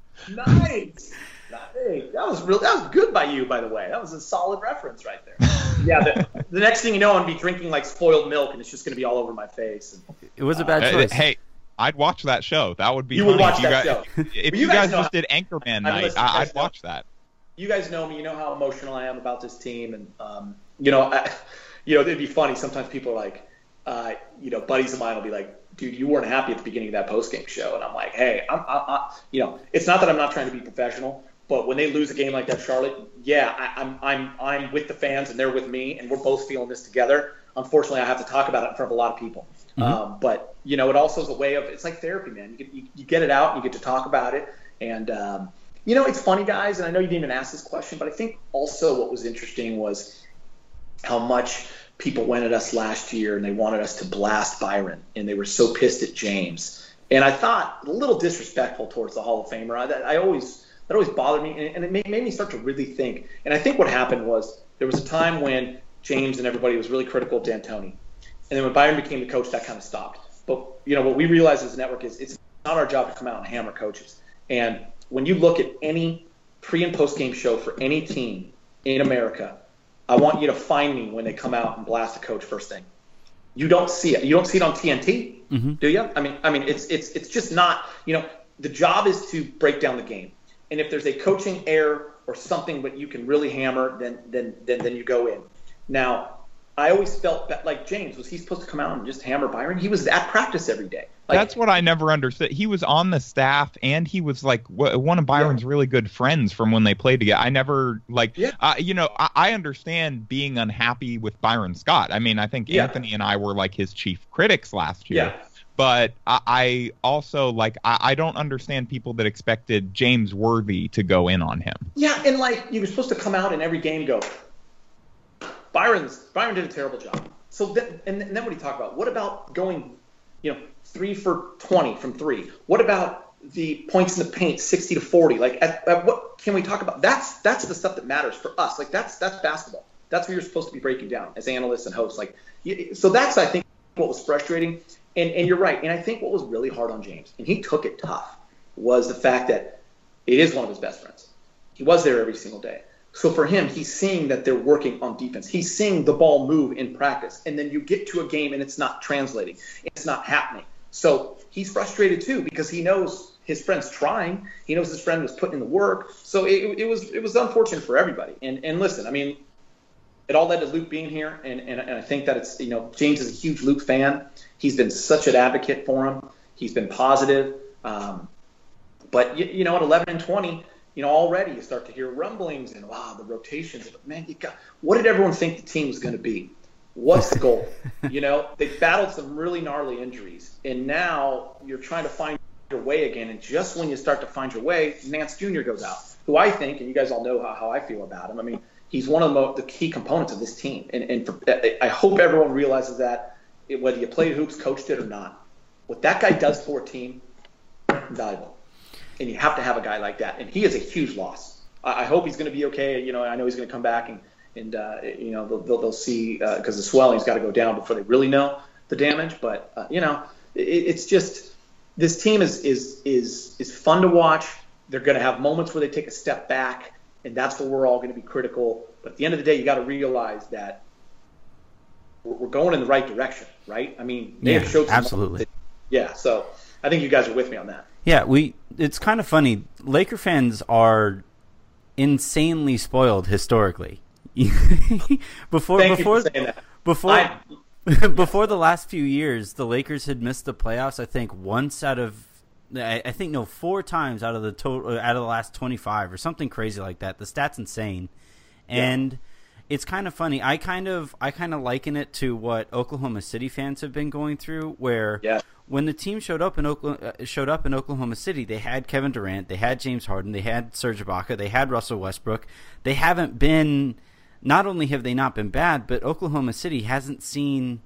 E: Nice. Hey, that was real. That was good by you, by the way. That was a solid reference right there. Yeah. The, the next thing you know, I'm gonna be drinking like spoiled milk, and it's just gonna be all over my face. And,
C: It was a bad
D: Uh,
C: choice.
D: hey, I'd watch that show. That would be
E: You
D: funny.
E: would watch
D: if you
E: that
D: guys,
E: show.
D: If
E: Well,
D: you
E: you guys
D: guys
E: know
D: just
E: how-
D: did Anchorman
E: I mean,
D: night,
E: listen, you
D: I,
E: guys
D: I'd
E: know.
D: watch that.
E: You guys know me. You know how emotional I am about this team, and um, you know, I, you know, it'd be funny. Sometimes people are like, uh, you know, buddies of mine will be like, "Dude, you weren't happy at the beginning of that post game show," and I'm like, "Hey, I'm, I, I, you know, it's not that I'm not trying to be professional, but when they lose a game like that, Charlotte, yeah, I, I'm, I'm, I'm with the fans, and they're with me, and we're both feeling this together. Unfortunately, I have to talk about it in front of a lot of people,
C: Mm-hmm.
E: um, but you know, it also is a way of, it's like therapy, man. You get, you, you get it out, and you get to talk about it, and um, you know, it's funny, guys, and I know you didn't even ask this question, but I think also what was interesting was how much people went at us last year and they wanted us to blast Byron, and they were so pissed at James. And I thought a little disrespectful towards the Hall of Famer. I, that, I always that always bothered me, and, and it made, made me start to really think. And I think what happened was there was a time when James and everybody was really critical of D'Antoni, and then when Byron became the coach, that kind of stopped. But you know what we realized as a network is it's not our job to come out and hammer coaches. And when you look at any pre and post game show for any team in America, I want you to find me when they come out and blast a coach first thing. You don't see it. You don't see it on T N T,
C: Mm-hmm.
E: do you? I mean, I mean, it's it's it's just not. You know, the job is to break down the game, and if there's a coaching error or something that you can really hammer, then then then then you go in. Now, I always felt that, like James, was he supposed to come out and just hammer Byron? He was at practice every day. Like,
D: That's what I never understood. He was on the staff, and he was like w- one of Byron's
E: Yeah.
D: really good friends from when they played together. I never like,
E: Yeah.
D: uh, you know, I, I understand being unhappy with Byron Scott. I mean, I think
E: Yeah.
D: Anthony and I were like his chief critics last year.
E: Yeah.
D: But I, I also like I, I don't understand people that expected James Worthy to go in on him.
E: Yeah, and like you were supposed to come out in every game go, Byron's Byron did a terrible job. So then, and then what do you talk about? What about going, you know, three for twenty from three? What about the points in the paint, sixty to forty? Like, at, at what can we talk about? That's that's the stuff that matters for us. Like, that's that's basketball. That's what you're supposed to be breaking down as analysts and hosts. Like, you, so that's I think what was frustrating. And and you're right. And I think what was really hard on James, and he took it tough, was the fact that it is one of his best friends. He was there every single day. So for him, he's seeing that they're working on defense. He's seeing the ball move in practice. And then you get to a game and it's not translating. It's not happening. So he's frustrated too because he knows his friend's trying. He knows his friend was putting in the work. So it, it was it was unfortunate for everybody. And and listen, I mean, it all led to Luke being here. And, and, and I think that it's, you know, James is a huge Luke fan. He's been such an advocate for him. He's been positive. Um, but, you, you know, at eleven and twenty, you know, already you start to hear rumblings and, wow, the rotations. But, man, you got, what did everyone think the team was going to be? What's the goal? You know, they battled some really gnarly injuries. And now you're trying to find your way again. And just when you start to find your way, Nance Junior goes out, who I think, and you guys all know how, how I feel about him. I mean, he's one of the, mo- the key components of this team. And, and for, I hope everyone realizes that, it, whether you played hoops, coached it or not, what that guy does for a team, invaluable. And you have to have a guy like that. And he is a huge loss. I, I hope he's going to be okay. You know, I know he's going to come back and, and uh, you know, they'll, they'll, they'll see, because uh, the swelling's got to go down before they really know the damage. But, uh, you know, it, it's just, this team is, is, is, is fun to watch. They're going to have moments where they take a step back, and that's where we're all going to be critical. But at the end of the day, you got to realize that we're going in the right direction, right? I mean, they
C: Yeah,
E: have showed some
C: absolutely.
E: that- yeah, so I think you guys are with me on that.
C: Yeah, we. It's kind of funny. Laker fans are insanely spoiled historically. before
E: Thank
C: before
E: you for saying that.
C: before
E: I-
C: before the last few years, the Lakers had missed the playoffs. I think once out of, I, I think no, four times out of the total out of the last twenty-five or something crazy like that. The stat's insane, and. Yeah. It's kind of funny. I kind of I kind of liken it to what Oklahoma City fans have been going through, where
E: yeah.
C: when the team showed up in Oklahoma, showed up in Oklahoma City, they had Kevin Durant, they had James Harden, they had Serge Ibaka, they had Russell Westbrook. They haven't been. Not only have they not been bad, but Oklahoma City hasn't seen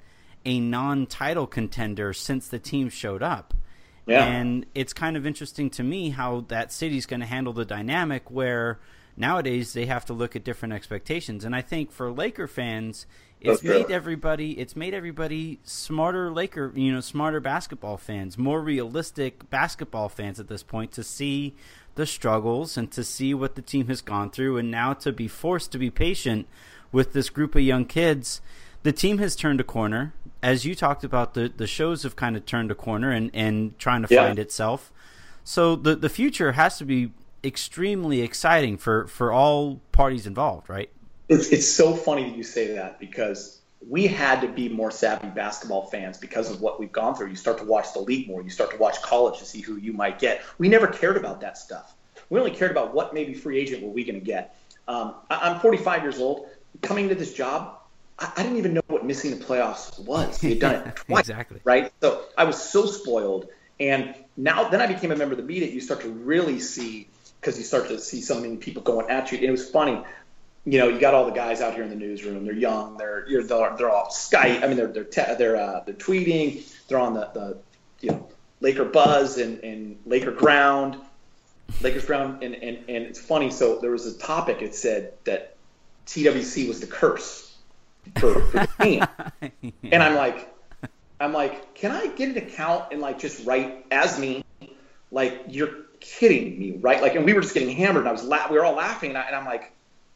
C: a non-title contender since the team showed up.
E: Yeah.
C: And it's kind of interesting to me how that city's going to handle the dynamic where nowadays they have to look at different expectations. And I think for Laker fans, it's
E: That's
C: made
E: true.
C: everybody it's made everybody smarter Laker, you know, smarter basketball fans, more realistic basketball fans at this point, to see the struggles and to see what the team has gone through, and now to be forced to be patient with this group of young kids. The team has turned a corner. As you talked about, the, the shows have kind of turned a corner and, and trying to
E: Yeah.
C: find itself. So the the future has to be extremely exciting for, for all parties involved, right?
E: It's it's so funny that you say that, because we had to be more savvy basketball fans because of what we've gone through. You start to watch the league more. You start to watch college to see who you might get. We never cared about that stuff. We only cared about what maybe free agent were we going to get. Um, I, I'm forty-five years old. Coming to this job, I, I didn't even know what missing the playoffs was. We had done it twice,
C: Exactly.
E: right? So I was so spoiled. And now, then I became a member of the media. You start to really see, because you start to see so many people going at you. And it was funny. You know, you got all the guys out here in the newsroom. They're young. They're you're, they're, they're all Skype. I mean, they're they're te- they're uh, they're tweeting. They're on the, the you know Laker Buzz and, and Laker Ground, Lakers Ground, and, and and it's funny. So there was a topic. It said that T W C was the curse for, for the team,
C: Yeah.
E: and I'm like, I'm like, can I get an account and like just write as me, like you're kidding me, right? Like, and we were just getting hammered, and I was la- we were all laughing, and, I, and I'm like.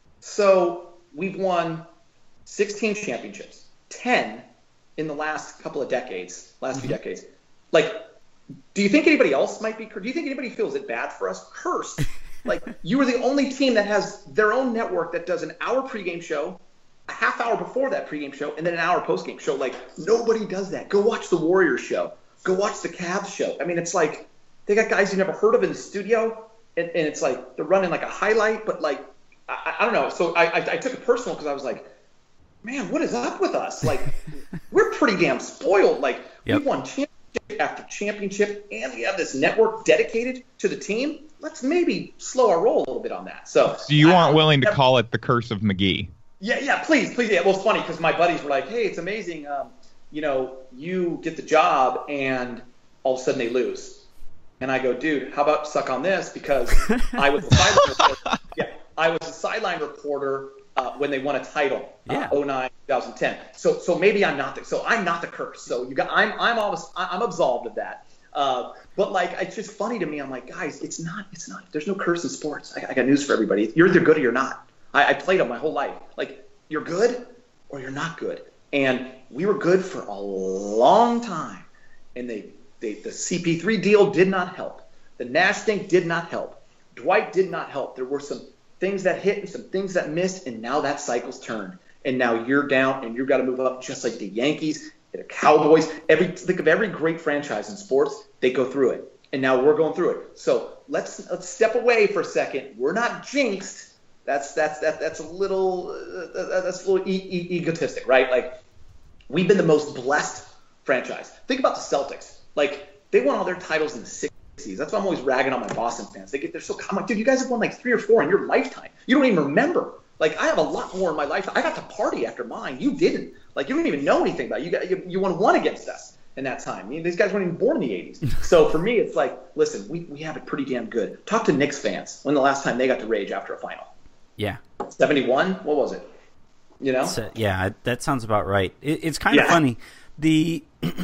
E: So we've won sixteen championships, ten in the last couple of decades, last few decades. Like, do you think anybody else might be cursed? Do you think anybody feels it bad for us? Cursed. Like, you are the only team that has their own network that does an hour pregame show, a half hour before that pregame show, and then an hour postgame show. Like, nobody does that. Go watch the Warriors show. Go watch the Cavs show. I mean, it's like they got guys you never heard of in the studio, and, and it's like they're running like a highlight, but like, I, I don't know. So I, I, I took it personal because I was like, man, what is up with us? Like, we're pretty damn spoiled. Like,
C: Yep.
E: we've won championship after championship, and we have this network dedicated to the team. Let's maybe slow our roll a little bit on that. So,
D: So you
E: I-
D: aren't willing to
E: I-
D: call it the curse of McGee?
E: Yeah, yeah, please, please. Yeah. Well, it's funny because my buddies were like, hey, it's amazing. Um, you know, you get the job, and all of a sudden they lose. And I go, dude, how about suck on this? Because I was a sideline reporter. Yeah, I was a sideline reporter uh, when they won a title,
C: Yeah.
E: uh, oh nine, twenty ten. So, so maybe I'm not the, so I'm not the curse. So you got, I'm, I'm always, I'm absolved of that. Uh, but like, it's just funny to me. I'm like, guys, it's not, it's not. There's no curse in sports. I, I got news for everybody. You're either good or you're not. I, I played them my whole life. Like, you're good or you're not good. And we were good for a long time. And they, they the C P three deal did not help. The Nash thing did not help. Dwight did not help. There were some things that hit and some things that missed, and now that cycle's turned. And now you're down, and you've got to move up, just like the Yankees, the Cowboys. Every think of every great franchise in sports, they go through it. And now we're going through it. So let's let's step away for a second. We're not jinxed. That's that's that, that's a little uh, that's a little e- e- egotistic, right? Like, we've been the most blessed franchise. Think about the Celtics. Like, they won all their titles in the sixties. That's why I'm always ragging on my Boston fans. They get they're so I'm like, dude, you guys have won like three or four in your lifetime. You don't even remember. Like, I have a lot more in my life. I got to party after mine. You didn't. Like, you don't even know anything about it. You got you, you won one against us in that time. I mean, these guys weren't even born in the eighties. So for me, it's like, listen, we, we have it pretty damn good. Talk to Knicks fans. When the last time they got to rage after a final?
C: Yeah.
E: seventy-one? What was it? You know?
C: So, yeah, that sounds about right. It, it's kind of
E: Yeah.
C: funny. The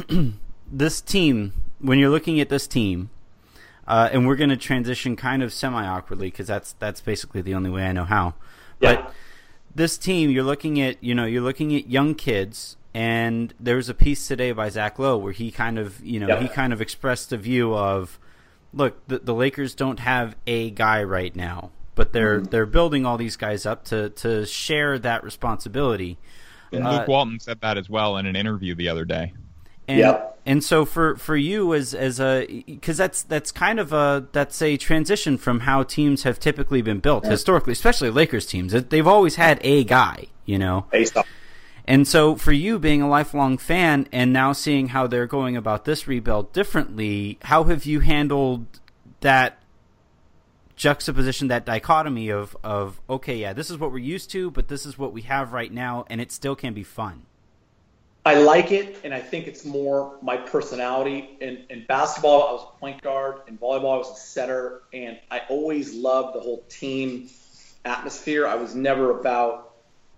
C: this team, when you're looking at this team, uh, and we're going to transition kind of semi-awkwardly because that's that's basically the only way I know how.
E: Yeah.
C: But this team, you're looking at, you know, you're looking at young kids, and there was a piece today by Zach Lowe where he kind of, you know,
E: Yeah.
C: he kind of expressed the view of, look, the, the Lakers don't have a guy right now, but they're
E: Mm-hmm.
C: they're building all these guys up to to share that responsibility.
D: And
C: Uh,
D: Luke Walton said that as well in an interview the other day.
C: And,
E: Yep.
C: and so for, for you as as a because that's that's kind of a that's a transition from how teams have typically been built historically, especially Lakers teams. They've always had a guy, you know.
E: Based off.
C: And so for you being a lifelong fan and now seeing how they're going about this rebuild differently, how have you handled that juxtaposition, that dichotomy of of okay, yeah, this is what we're used to, but this is what we have right now, and it still can be fun?
E: I like it, and I think it's more my personality. In, in basketball, I was a point guard. In volleyball, I was a setter, and I always loved the whole team atmosphere. I was never about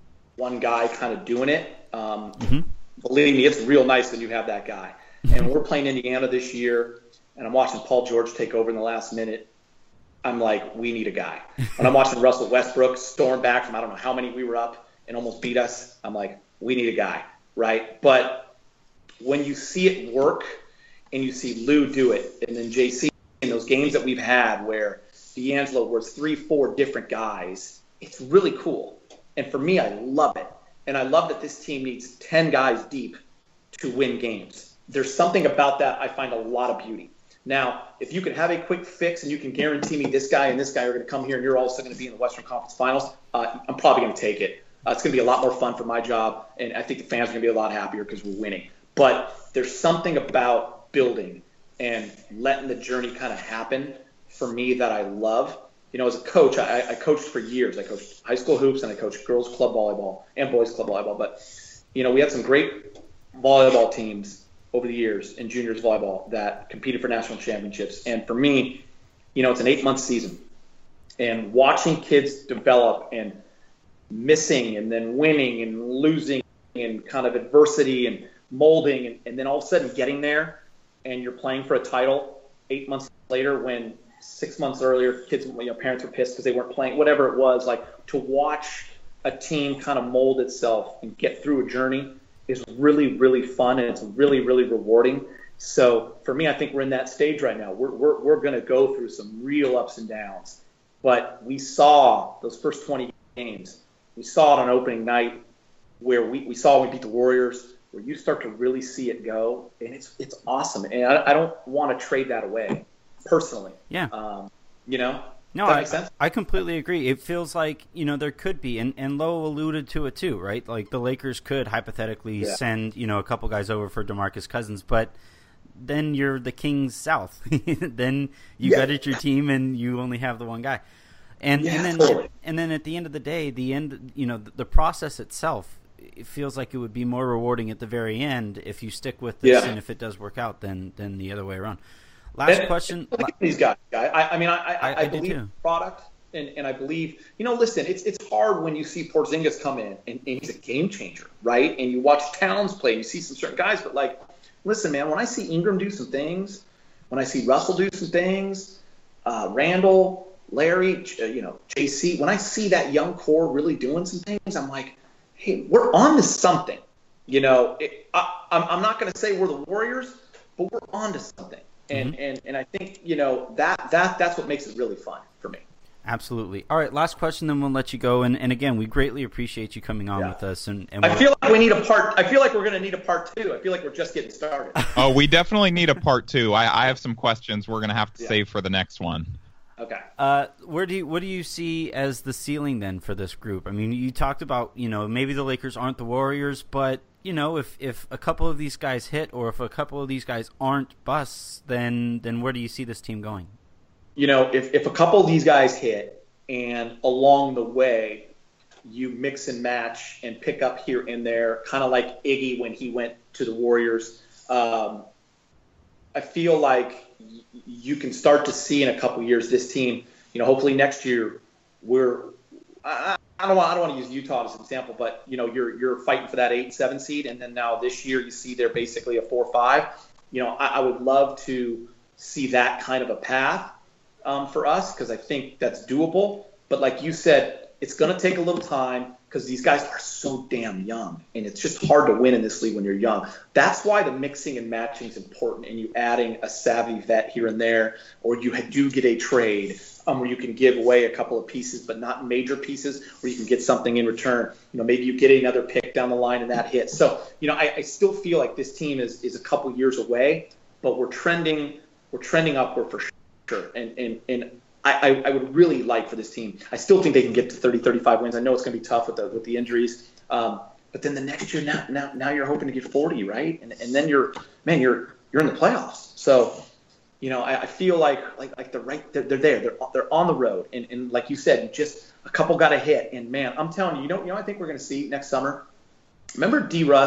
E: one guy kind of doing it. Um, mm-hmm. Believe me, it's real nice when you have that guy. And we're playing Indiana this year, and I'm watching Paul George take over in the last minute. I'm like, we need a guy. When I'm watching Russell Westbrook storm back from I don't know how many we were up and almost beat us, I'm like, we need a guy. Right, but when you see it work and you see Lou do it, and then J C in those games that we've had where D'Angelo was three, four different guys, it's really cool. And for me, I love it. And I love that this team needs ten guys deep to win games. There's something about that I find a lot of beauty. Now, if you can have a quick fix and you can guarantee me this guy and this guy are going to come here and you're also going to be in the Western Conference Finals, uh, I'm probably going to take it. Uh, it's going to be a lot more fun for my job, and I think the fans are going to be a lot happier because we're winning. But there's something about building and letting the journey kind of happen for me that I love. You know, as a coach, I, I coached for years. I coached high school hoops, and I coached girls club volleyball and boys club volleyball. But, you know, we had some great volleyball teams over the years in juniors volleyball that competed for national championships. And for me, you know, it's an eight-month season. And watching kids develop and missing and then winning and losing and kind of adversity and molding and, and then all of a sudden getting there and you're playing for a title eight months later when six months earlier kids, you know, parents were pissed because they weren't playing, whatever it was. Like, to watch a team kind of mold itself and get through a journey is really, really fun, and it's really, really rewarding. So for me, I think we're in that stage right now. We're we're, we're going to go through some real ups and downs, but we saw those first twenty games. We saw it on opening night where we, we saw when we beat the Warriors, where you start to really see it go, and it's it's awesome. And I, I don't want to trade that away, personally.
C: Yeah.
E: Um, you know?
C: No,
E: Does that
C: I,
E: make sense?
C: I completely agree. It feels like, you know, there could be, and, and Lowe alluded to it too, right? Like, the Lakers could hypothetically
E: Yeah.
C: send, you know, a couple guys over for DeMarcus Cousins, but then you're the Kings South. Then you
E: Yeah.
C: gutted your team and you only have the one guy. And,
E: Yeah,
C: and then
E: totally.
C: and then at the end of the day, the end, you know, the, the process itself, it feels like it would be more rewarding at the very end if you stick with this,
E: Yeah.
C: and if it does work out, then then the other way around. Last
E: And-
C: question.
E: Look at these guys. I, I mean, I, I,
C: I-
E: I,
C: I do
E: believe
C: too.
E: in product, and, and I believe, you know, listen, it's it's hard when you see Porzingis come in, and, and he's a game changer, right? And you watch Towns play, and you see some certain guys, but, like, listen, man, when I see Ingram do some things, when I see Russell do some things, uh, Randall, Larry, you know, J C, when I see that young core really doing some things, I'm like, hey, we're on to something. You know, it, I, I'm, I'm not going to say we're the Warriors, but we're on to something. And,
C: Mm-hmm.
E: and and I think, you know, that that that's what makes it really fun for me.
C: Absolutely. All right, last question, then we'll let you go. And, and again, we greatly appreciate you coming on
E: Yeah.
C: with us. And, and
E: I
C: we'll-
E: feel like we need a part. I feel like we're going to need a part two. I feel like we're just getting started.
D: Oh, we definitely need a part two. I, I have some questions we're going to have to
E: Yeah.
D: save for the next one.
E: Okay.
C: Uh, where do you, what do you see as the ceiling then for this group? I mean, you talked about, you know, maybe the Lakers aren't the Warriors, but, you know, if, if a couple of these guys hit, or if a couple of these guys aren't busts, then then where do you see this team going?
E: You know, if if a couple of these guys hit, and along the way you mix and match and pick up here and there, kind of like Iggy when he went to the Warriors, um, I feel like y- you can start to see in a couple of years this team. You know, hopefully next year we're. I, I don't want. I don't want to use Utah as an example, but you know, you're you're fighting for that eight, seven seed, and then now this year you see they're basically a four, five. You know, I, I would love to see that kind of a path um, for us, because I think that's doable. But like you said, it's going to take a little time because these guys are so damn young, and it's just hard to win in this league when you're young. That's why the mixing and matching is important, and you adding a savvy vet here and there, or you do get a trade um, where you can give away a couple of pieces, but not major pieces, where you can get something in return. You know, maybe you get another pick down the line and that hits. So, you know, I, I still feel like this team is is a couple years away, but we're trending we're trending upward for sure. And and and I, I would really like for this team. I still think they can get to thirty, thirty-five wins. I know it's going to be tough with the with the injuries, um, but then the next year, now now now you're hoping to get forty, right? And and then you're man, you're you're in the playoffs. So, you know, I, I feel like like like they're right, they're, they're there, they're they're on the road, and and like you said, just a couple got a hit, and man, I'm telling you, you know, you know, I think we're going to see next summer. Remember D. Russ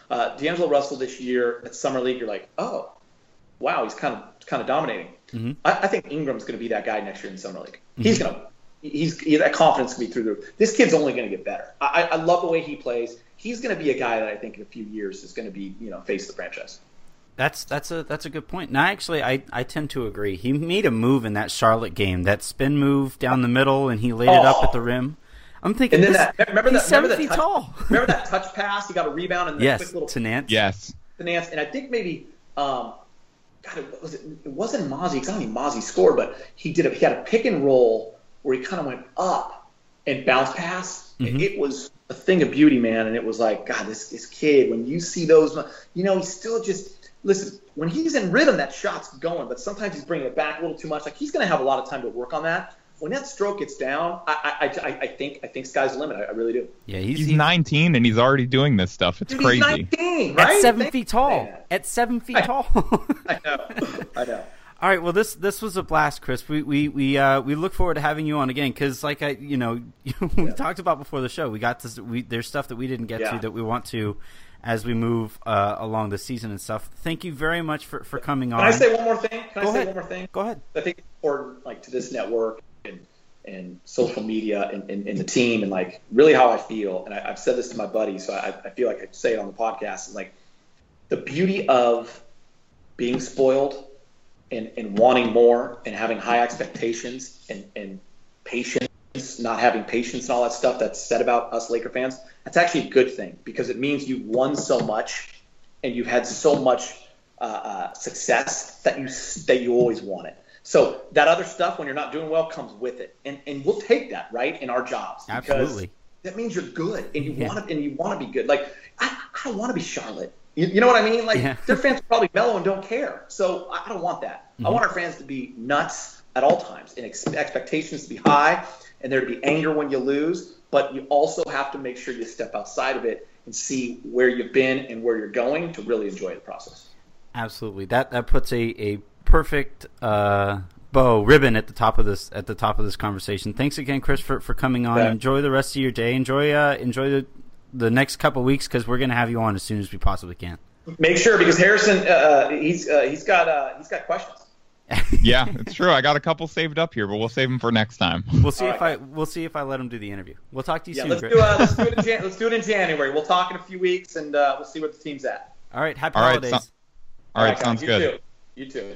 E: Uh, D'Angelo Russell this year at Summer League, you're like, oh, wow, he's kind of kind of dominating. Mm-hmm. I, I think Ingram's going to be that guy next year in Summer League. Mm-hmm. He's going to he's he, that confidence can be through the roof. This kid's only going to get better. I, I love the way he plays. He's going to be a guy that I think in a few years is going to be, you know, face the franchise.
C: That's that's a that's a good point. And I actually I, I tend to agree. He made a move in that Charlotte game, that spin move down the middle, and he laid oh. it up at the rim. I'm thinking,
E: and then
C: this,
E: that, remember
C: he's
E: that,
C: seven
E: remember
C: feet
E: that touch,
C: tall.
E: Remember that touch pass? He got a rebound and the
C: yes,
E: quick little
C: to Nance.
D: Yes,
E: to Nance. And I think maybe, um, God, it, was it, it wasn't Mozzie. Because I don't think Mozzie scored, but he did. A, he had a pick and roll where he kind of went up and bounce pass. Mm-hmm. It was a thing of beauty, man. And it was like, God, this this kid. When you see those, you know, he's still just listen. When he's in rhythm, that shot's going. But sometimes he's bringing it back a little too much. Like he's going to have a lot of time to work on that. When that stroke gets down, I, I, I, I think I think sky's the limit. I, I really do.
C: Yeah, he's,
D: he's
C: he's
D: nineteen and he's already doing this stuff. It's
E: dude,
D: crazy.
E: He's nineteen, right?
C: At seven
E: Thank
C: feet tall.
E: Man.
C: At seven feet
E: I,
C: tall.
E: I know. I know.
C: All right. Well, this this was a blast, Chris. We we we uh, we look forward to having you on again because, like I, you know, we yeah. talked about before the show. We got this. We there's stuff that we didn't get yeah. to that we want to. As we move uh, along the season and stuff, thank you very much for, for coming on.
E: Can I say one more thing? Can
C: Go
E: I say
C: ahead.
E: one more thing?
C: Go ahead.
E: I think it's important, like to this network and and social media and, and, and the team and like really how I feel. And I, I've said this to my buddies, so I, I feel like I say it on the podcast. Is like the beauty of being spoiled and, and wanting more and having high expectations and, and patience, not having patience and all that stuff that's said about us Laker fans. That's actually a good thing because it means you've won so much and you've had so much uh, uh, success that you that you always want it. So that other stuff when you're not doing well comes with it, and and we'll take that right in our jobs.
C: Absolutely,
E: that means you're good and you
C: yeah.
E: want to and you want to be good. Like I, I don't want to be Charlotte. You, you know what I mean? Like yeah. their fans are probably mellow and don't care. So I, I don't want that. Mm-hmm. I want our fans to be nuts at all times and ex- expectations to be high and there to be anger when you lose. But you also have to make sure you step outside of it and see where you've been and where you're going to really enjoy the process.
C: Absolutely, that that puts a a perfect uh, bow ribbon at the top of this at the top of this conversation. Thanks again, Chris, for, for coming on. Yeah. Enjoy the rest of your day. Enjoy uh, enjoy the the next couple of weeks because we're going to have you on as soon as we possibly can.
E: Make sure because Harrison uh, he's uh, he's got uh, he's got questions.
D: Yeah, it's true. I got a couple saved up here, but we'll save them for next time.
C: We'll see
E: All
C: if
E: right.
C: I we'll see if I let him do the interview. We'll talk to you
E: yeah,
C: soon.
E: Let's do, uh, let's, do it in Jan- let's do it in January. We'll talk in a few weeks, and uh, we'll see where the team's at.
C: All right. Happy
D: All right,
C: holidays.
D: So- all right,
E: All right
D: sounds
E: you
D: good.
E: Too. You too.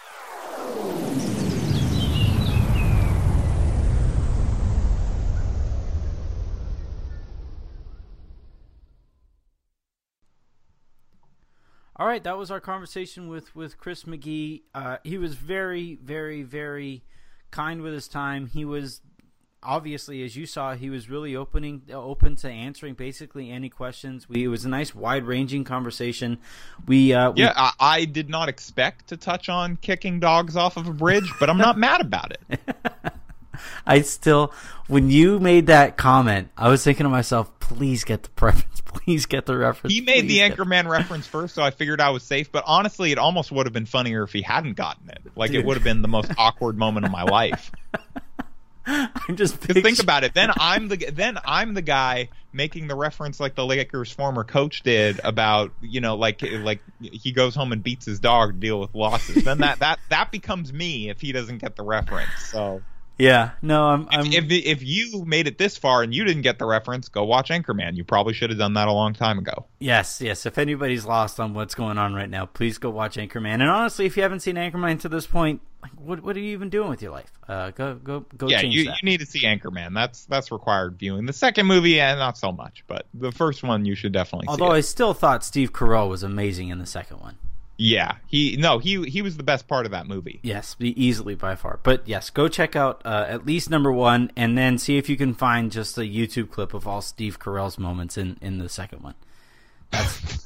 C: All right, that was our conversation with, with Chris McGee. Uh, he was very, very, very kind with his time. He was obviously, as you saw, he was really opening open to answering basically any questions. We it was a nice, wide ranging conversation. We uh, we,
D: yeah, I, I did not expect to touch on kicking dogs off of a bridge, but I'm not mad about it.
C: I still, when you made that comment, I was thinking to myself, please get the reference. Please get the reference.
D: He made the
C: get...
D: Anchorman reference first, so I figured I was safe. But honestly, it almost would have been funnier if he hadn't gotten it. Like, Dude. It would have been the most awkward moment of my life.
C: I'm just
D: picture... think about it. Then I'm the then I'm the guy making the reference like the Lakers' former coach did about, you know, like like he goes home and beats his dog to deal with losses. Then that that that becomes me if he doesn't get the reference. So.
C: Yeah, no, I'm. I'm...
D: If, if if you made it this far and you didn't get the reference, go watch Anchorman. You probably should have done that a long time ago.
C: Yes, yes. If anybody's lost on what's going on right now, please go watch Anchorman. And honestly, if you haven't seen Anchorman to this point, like, what what are you even doing with your life? Uh, go go go.
D: Yeah,
C: change
D: you
C: that.
D: you need to see Anchorman. That's that's required viewing. The second movie, yeah, not so much, but the first one you should definitely.
C: Although
D: see
C: I
D: it.
C: still thought Steve Carell was amazing in the second one.
D: Yeah, he no he he was the best part of that movie.
C: Yes, easily by far. But yes, go check out uh, at least number one, and then see if you can find just a YouTube clip of all Steve Carell's moments in, in the second one. That's...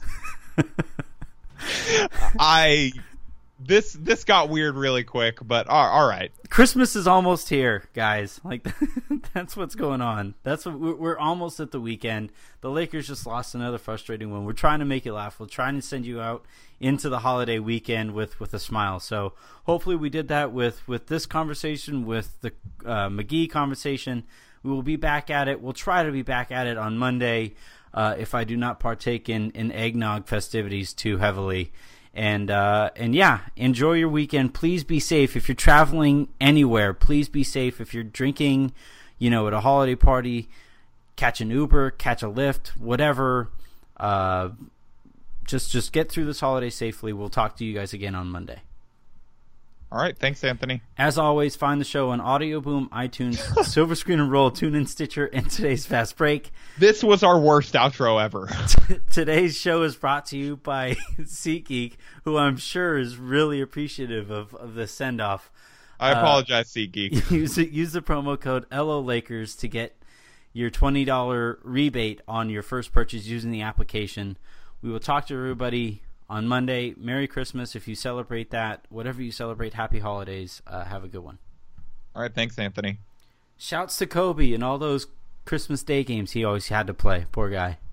D: I this this got weird really quick, but all, all right.
C: Christmas is almost here, guys. Like that's what's going on. That's what we're, we're almost at the weekend. The Lakers just lost another frustrating one. We're trying to make you laugh. We're trying to send you out into the holiday weekend with, with a smile. So hopefully we did that with, with this conversation, with the uh, McGee conversation. We will be back at it. We'll try to be back at it on Monday. uh, if I do not partake in, in eggnog festivities too heavily. And uh, and yeah, enjoy your weekend. Please be safe. If you're traveling anywhere, please be safe. If you're drinking, you know, at a holiday party, catch an Uber, catch a Lyft, whatever. Uh, just just get through this holiday safely. We'll talk to you guys again on Monday.
D: All right. Thanks, Anthony.
C: As always, find the show on Audio Boom, iTunes, Silver Screen and Roll, TuneIn, Stitcher, and today's Fast Break.
D: This was our worst outro ever.
C: Today's show is brought to you by SeatGeek, who I'm sure is really appreciative of, of the send-off.
D: I apologize, uh, SeatGeek.
C: Use, use the promo code L O Lakers to get your twenty dollars rebate on your first purchase using the application. We will talk to everybody on Monday. Merry Christmas if you celebrate that. Whatever you celebrate, happy holidays. Uh, have a good one.
D: All right, thanks, Anthony.
C: Shouts to Kobe and all those Christmas Day games he always had to play. Poor guy.